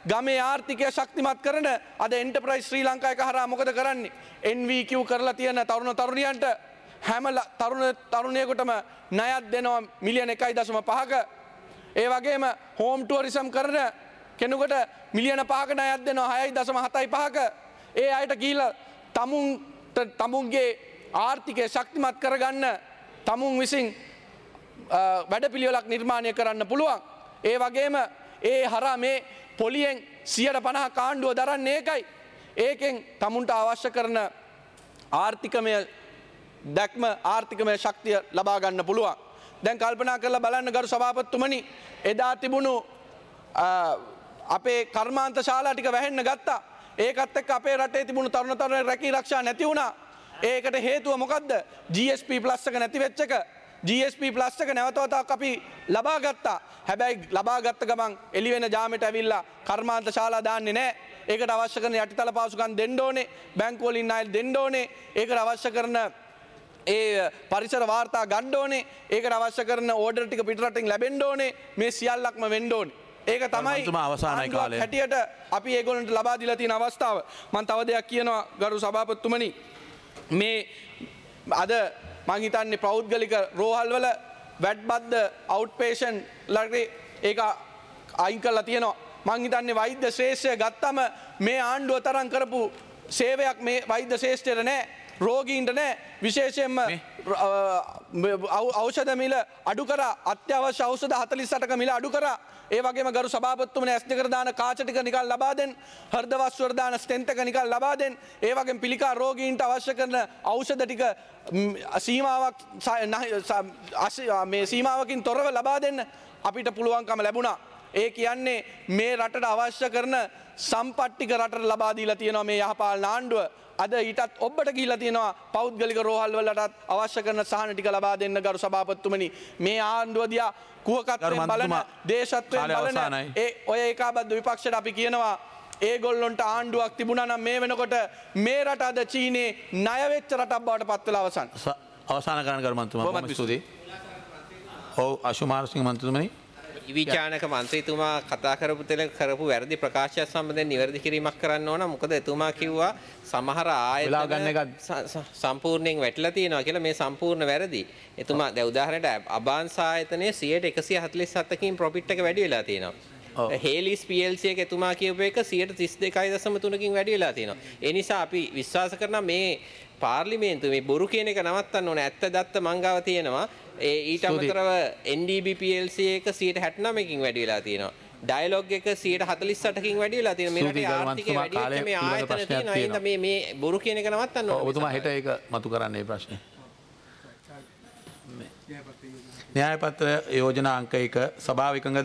ගමේ ආර්ථිකය ශක්තිමත් කරන අද එන්ටර්ප්‍රයිස් ශ්‍රී ලංකා එක හරහා මොකද කරන්නේ? එන් වී කියූ කරලා තියෙන තරුණ තරුණියන්ට හැම තරුණ තරුණියෙකුටම ණයක් දෙනවා මිලියන එකයි දශම පහක. ඒ වගේම හෝම් ටුවරිසම් කරන කෙනෙකුට මිලියන පහක ණයක් දෙනවා හයයි දශම හතයි පහක. ඒ අයට ගිහිල්ලා තමුන් තමුන්ගේ ආර්ථිකය ශක්තිමත් කරගන්න තමුන් විසින් වැඩපිළිවෙලක් නිර්මාණය කරන්න පුළුවන්. ඒ වගේම ඒ හරහා මේ පොලියෙන් සියයට පනහක ආණ්ඩුව දරන්නේ ඒකයි. ඒකෙන් තමුන්ට අවශ්‍ය කරන ආර්ථිකමය දැක්ම ආර්ථිකමය ශක්තිය ලබා ගන්න පුළුවන්. දැන් කල්පනා කරලා බලන්න ගරු සභාපතිතුමනි, එදා තිබුණු අපේ කර්මාන්ත ශාලා ටික වැහෙන්න ගත්තා. ඒකත් එක්ක අපේ රටේ තිබුණු තරුණ තරුණියන් රැකී ආරක්ෂා නැති වුණා. ඒකට හේතුව මොකද්ද? ජී එස් පී ප්ලස් එක නැති වෙච්ච එක. ජී එස් පී ප්ලස් එක නැවත වතාවක් අපි ලබා ගත්තා. හැබැයි ලබා ගත්ත ගමන් එළි වෙන ජාමෙට ඇවිල්ලා කර්මාන්ත ශාලා දාන්නේ නැහැ. ඒකට අවශ්‍ය කරන යටිතල පහසුකම් දෙන්න ඕනේ. බැංකු වලින් ණය දෙන්න ඕනේ. ඒකට අවශ්‍ය කරන ඒ පරිසර වාර්තා ගන්න ඕනේ. ඒකට අවශ්‍ය කරන ඕඩර් ටික පිටරටින් ලැබෙන්න ඕනේ. මේ සියල්ලක්ම වෙන්න ඕනේ. ඒක තමයි අවසානයි කාලේ. හැටියට අපි ඒගොල්ලන්ට ලබා දීලා තියෙන අවස්ථාව. මම තව දෙයක් කියනවා ගරු සභාපතිතුමනි. මේ අද මං හිතන්නේ පෞද්ගලික රෝහල් වල වැඩ් බද්ද අවුට් පේෂන් ලගේ ඒක අයින් කරලා තියෙනවා. මං හිතන්නේ වෛද්‍ය ශ්‍රේෂ්ඨය ගත්තම මේ ආණ්ඩුව තරම් කරපු සේවයක් මේ වෛද්‍ය ශ්‍රේෂ්ඨයට නැහැ. රෝගීන්ට නැහැ. විශේෂයෙන්ම ඖෂධ මිල අඩු කරා. අත්‍යවශ්‍ය ඖෂධ හතළිස් අටක මිල අඩු කරා. ඒ වගේම ගරු සභාපතිතුමනි ඇස් දෙකට දාන කාච ටික නිකන් ලබා දෙන්න. හෘද වස්තුවර දාන ස්ටෙන්ට් එක නිකන් ලබා දෙන්න. ඒ වගේම පිළිකා රෝගීන්ට අවශ්‍ය කරන ඖෂධ ටික සීමාවක් මේ සීමාවකින් තොරව ලබා දෙන්න අපිට පුළුවන්කම ලැබුණා. ඒ කියන්නේ මේ රටට අවශ්‍ය කරන සම්පත් ටික රටට ලබා දීලා තියෙනවා මේ යහපාලන ආණ්ඩුව. අද ඊටත් ඔබට ගිහිලා තියෙනවා පෞද්ගලික රෝහල් වලටත් අවශ්‍ය කරන සහන ටික ලබා දෙන්න ගරු සභාපතිතුමනි. මේ ආණ්ඩුව දිහා කුහකත්වයෙන් බලන දේශත්වයෙන් බලන ඒ ඔය ඒකාබද්ධ විපක්ෂයට අපි කියනවා ඒගොල්ලොන්ට ආණ්ඩුවක් තිබුණා නම් මේ වෙනකොට මේ රට අද චීනේ ණය වෙච්ච රටක් බවට පත් වෙලා අවසන්. අවසාන කරන්න ගරු මන්ත්‍රීතුමා බොහොම ස්තුතියි. ඔව් අශුමාරසිංහ මන්ත්‍රීතුමනි. විචානක මන්ත්‍රීතුමා කතා කරපු තෙල කරපු වැරදි ප්‍රකාශයක් සම්බන්ධයෙන් නිවැරදි කිරීමක් කරන්න ඕන. මොකද එතුමා කිව්වා සමහර ආයතන සම්පූර්ණයෙන් වැටිලා තියෙනවා කියලා. මේ සම්පූර්ණ වැරදි. එතුමා දැන් උදාහරණයට අබාන්ස් ආයතනයේ සියයට එකසිය හතළිස් හතකින් ප්‍රොෆිට් එක වැඩි වෙලා තියෙනවා. හේලිස් පී එල් සී එක එතුමා කියපු එක සියයට තිස් දෙකයි දශම තුනකින් වැඩි වෙලා තියෙනවා. ඒ නිසා අපි විශ්වාස කරනවා මේ පාර්ලිමේන්තුව මේ බොරු කියන එක නවත්තන්න ඕනේ. ඇත්ත දත්ත මංගාව තියෙනවා. ඒ ඊට අමතරව එන් ඩී බී පී එල් සී එක සියයට හැට නවයකින් වැඩි වෙලා තියෙනවා. ඩයලොග් එක සියයට හතළිස් අටකින් වැඩි වෙලා තියෙනවා. මේ රටේ ආර්ථිකය වැඩි වෙච්ච මේ ආයතන තියෙනවා. ඒ හින්දා මේ මේ බොරු කියන එක නවත්තන්න ඕනේ. ඔබතුමා හෙට ඒක මතු කරන්න මේ ප්‍රශ්නේ. න්‍යාය පත්‍ර යෝජනා අංක එක සභාව එකඟද?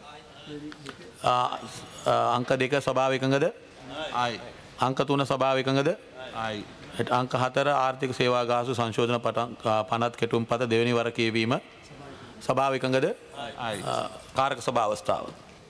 අංක දෙක සභාව එකඟද? ආයි. අංක තුන සභාව එකඟද? ආයි. අංක හතර ආර්ථික සේවා ගාසු සංශෝධන පනත් කෙටුම් පත දෙවැනි වර කියවීම සභාව එකඟද? ආයි. කාරක සභා අවස්ථාව.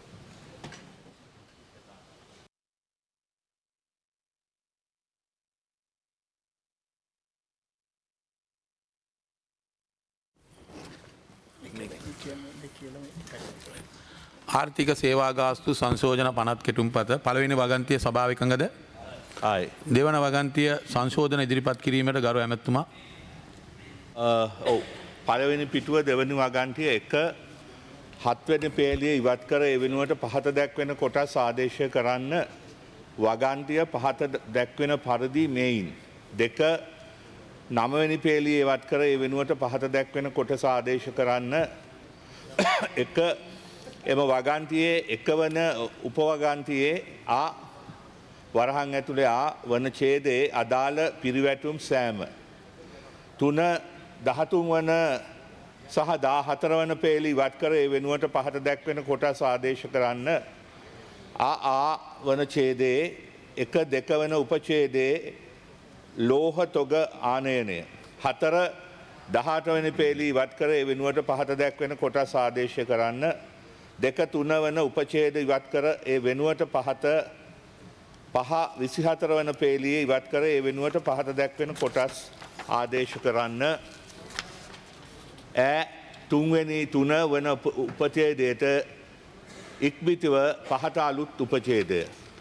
ආර්ථික සේවා ගාස්තු සංශෝධන පනත් කෙටුම් පත පළවෙනි වගන්තිය සභාව එකඟද? ආයි. දෙවන වගන්තිය සංශෝධන ඉදිරිපත් කිරීමට ගරු ඇමැත්තුමා. ඔව්. පළවෙනි පිටුව දෙවැනි වගන්තිය එක හත්වෙනි පේලිය ඉවත් කර ඒ වෙනුවට පහත දැක්වෙන කොටස් ආදේශ කරන්න වගන්තිය පහත දැක්වෙන පරිදි මෙයින්. දෙක නවවෙනි පේලිය ඉවත් කර ඒ වෙනුවට පහත දැක්වෙන කොටස් ආදේශ කරන්න එක එම වගන්තියේ එක වන උපවගන්තියේ ආ වරහන් ඇතුළේ ආ වන ඡේදයේ අදාළ පිරිවැටුම් සෑම. තුන දහතුන් වන සහ දාහතර වන පේලි ඉවත් කර ඒ වෙනුවට පහත දැක්වෙන කොටස් ආදේශ කරන්න ආ ආ වන ඡේදයේ එක දෙක වන උපඡේදයේ ලෝහ තොග ආනයනය. හතර දහඅට වෙනි පේලි ඉවත් කර ඒ වෙනුවට පහත දැක්වෙන කොටස් ආදේශ කරන්න. දෙක තුන වන උපඡේද ඉවත් කර ඒ වෙනුවට පහත පහ විසිහතර වන පේලියේ ඉවත් කර ඒ වෙනුවට පහත දැක්වෙන කොටස් ආදේශ කරන්න. ඈ තුන්වෙනි තුන වන උපඡේදයට ඉක්බිතිව පහත අලුත් උපචේදය.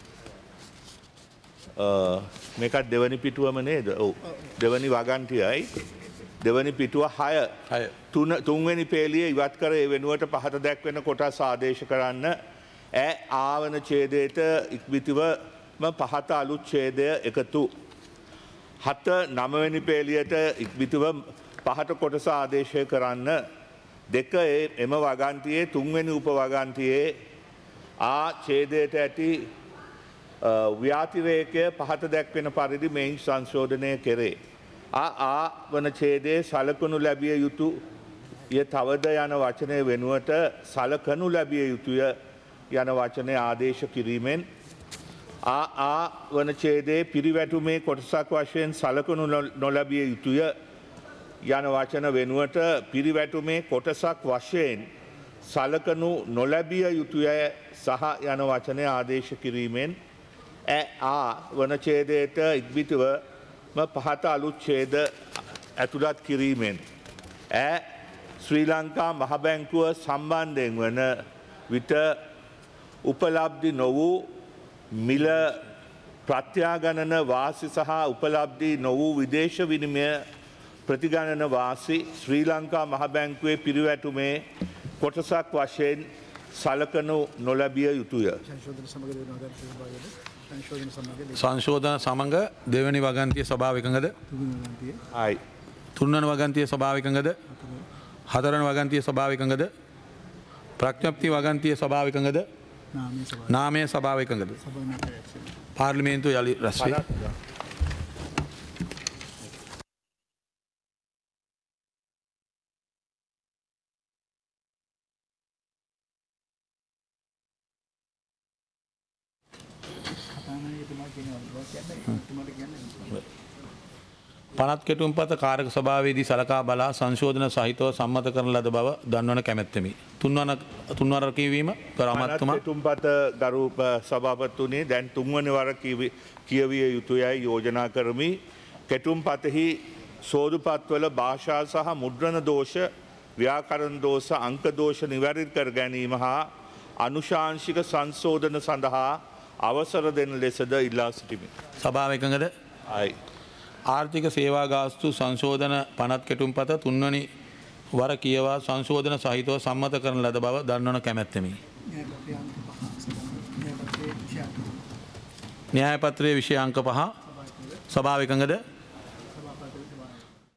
මේකත් දෙවනි පිටුවම නේද? ඔව්. දෙවනි වගන්තියයි. දෙවනි පිටුව හය. තුන තුන්වෙනි පේලිය ඉවත් කර ඒ වෙනුවට පහත දැක්වෙන කොටස් ආදේශ කරන්න ඈ ආවන ඡේදයට ඉක්බිතිවම පහත අලුත් ඡේදය එකතු. හත නවවෙනි පේලියට ඉක්බිතිව පහත කොටස ආදේශය කරන්න. දෙක එම වගන්තියේ තුන්වෙනි උප වගන්තියේ ආ ඡේදයට ඇති ව්‍යාතිරේකය පහත දැක්වෙන පරිදි මෙයින් සංශෝධනය කෙරේ. ආ ආ වන ඡේදයේ සලකනු ලැබිය යුතු ය තවද යන වචනය වෙනුවට සලකනු ලැබිය යුතුය යන වචනය ආදේශ කිරීමෙන් ආ ආ වන ඡේදයේ පිරිවැටුමේ කොටසක් වශයෙන් සලකනු නොලැබිය යුතුය යන වචන වෙනුවට පිරිවැටුමේ කොටසක් වශයෙන් සලකනු නොලැබිය යුතුය සහ යන වචනය ආදේශ කිරීමෙන් ඈ ආ වන ඡේදයට ඉක්බිතිව පහත අලුත් ඡේද ඇතුළත් කිරීමෙන් ඈ ශ්‍රී ලංකා මහ බැංකුව සම්බන්ධයෙන් වන විට උපලබ්ධි නො වූ මිල ප්‍රත්‍යාගණන වාසි සහ උපලබ්ධි නො වූ විදේශ විනිමය ප්‍රතිගණන වාසි ශ්‍රී ලංකා මහ බැංකුවේ පිරිවැටුමේ කොටසක් වශයෙන් සලකනු නොලැබිය යුතුය. සංශෝධන සමඟ දෙවැනි වගන්තිය ස්වභාව එකඟද? ආයි. තුන්වන වගන්තිය ස්වභාව එකඟද? හතරවන වගන්තිය ස්වභාව එකඟද? ප්‍රඥප්ති වගන්තිය ස්වභාව එකඟද? නාමය ස්වභාව එකඟද? පාර්ලිමේන්තුව යලි රැස් වේ. පනත් කෙටුම්පත කාරක සභාවේදී සලකා බලා සංශෝධන සහිතව සම්මත කරන ලද බව දන්වන කැමැත්තෙමි. තුන්වන තුන්වර කියවීම කරාමත්තුමා කෙටුම්පත ගරු සභාපතිතුමනි දැන් තුන්වන වර කියවිය යුතුයයි යෝජනා කරමි. කෙටුම්පතෙහි සෝදුපත්වල භාෂා සහ මුද්‍රණ දෝෂ ව්‍යාකරණ දෝෂ අංක දෝෂ නිවැරදි කර ගැනීම හා අනුශාංශික සංශෝධන සඳහා අවසර දෙන ලෙසද ඉල්ලා සිටිමි. සභාව එකඟද? අයි. ආර්ථික සේවා ගාස්තු සංශෝධන පනත් කෙටුම්පත තුන්වනි වර කියවා සංශෝධන සහිතව සම්මත කරන ලද බව දන්වන කැමැත්තෙමි. න්‍යායපත්‍රයේ විෂය අංක පහ සභාව එකඟද?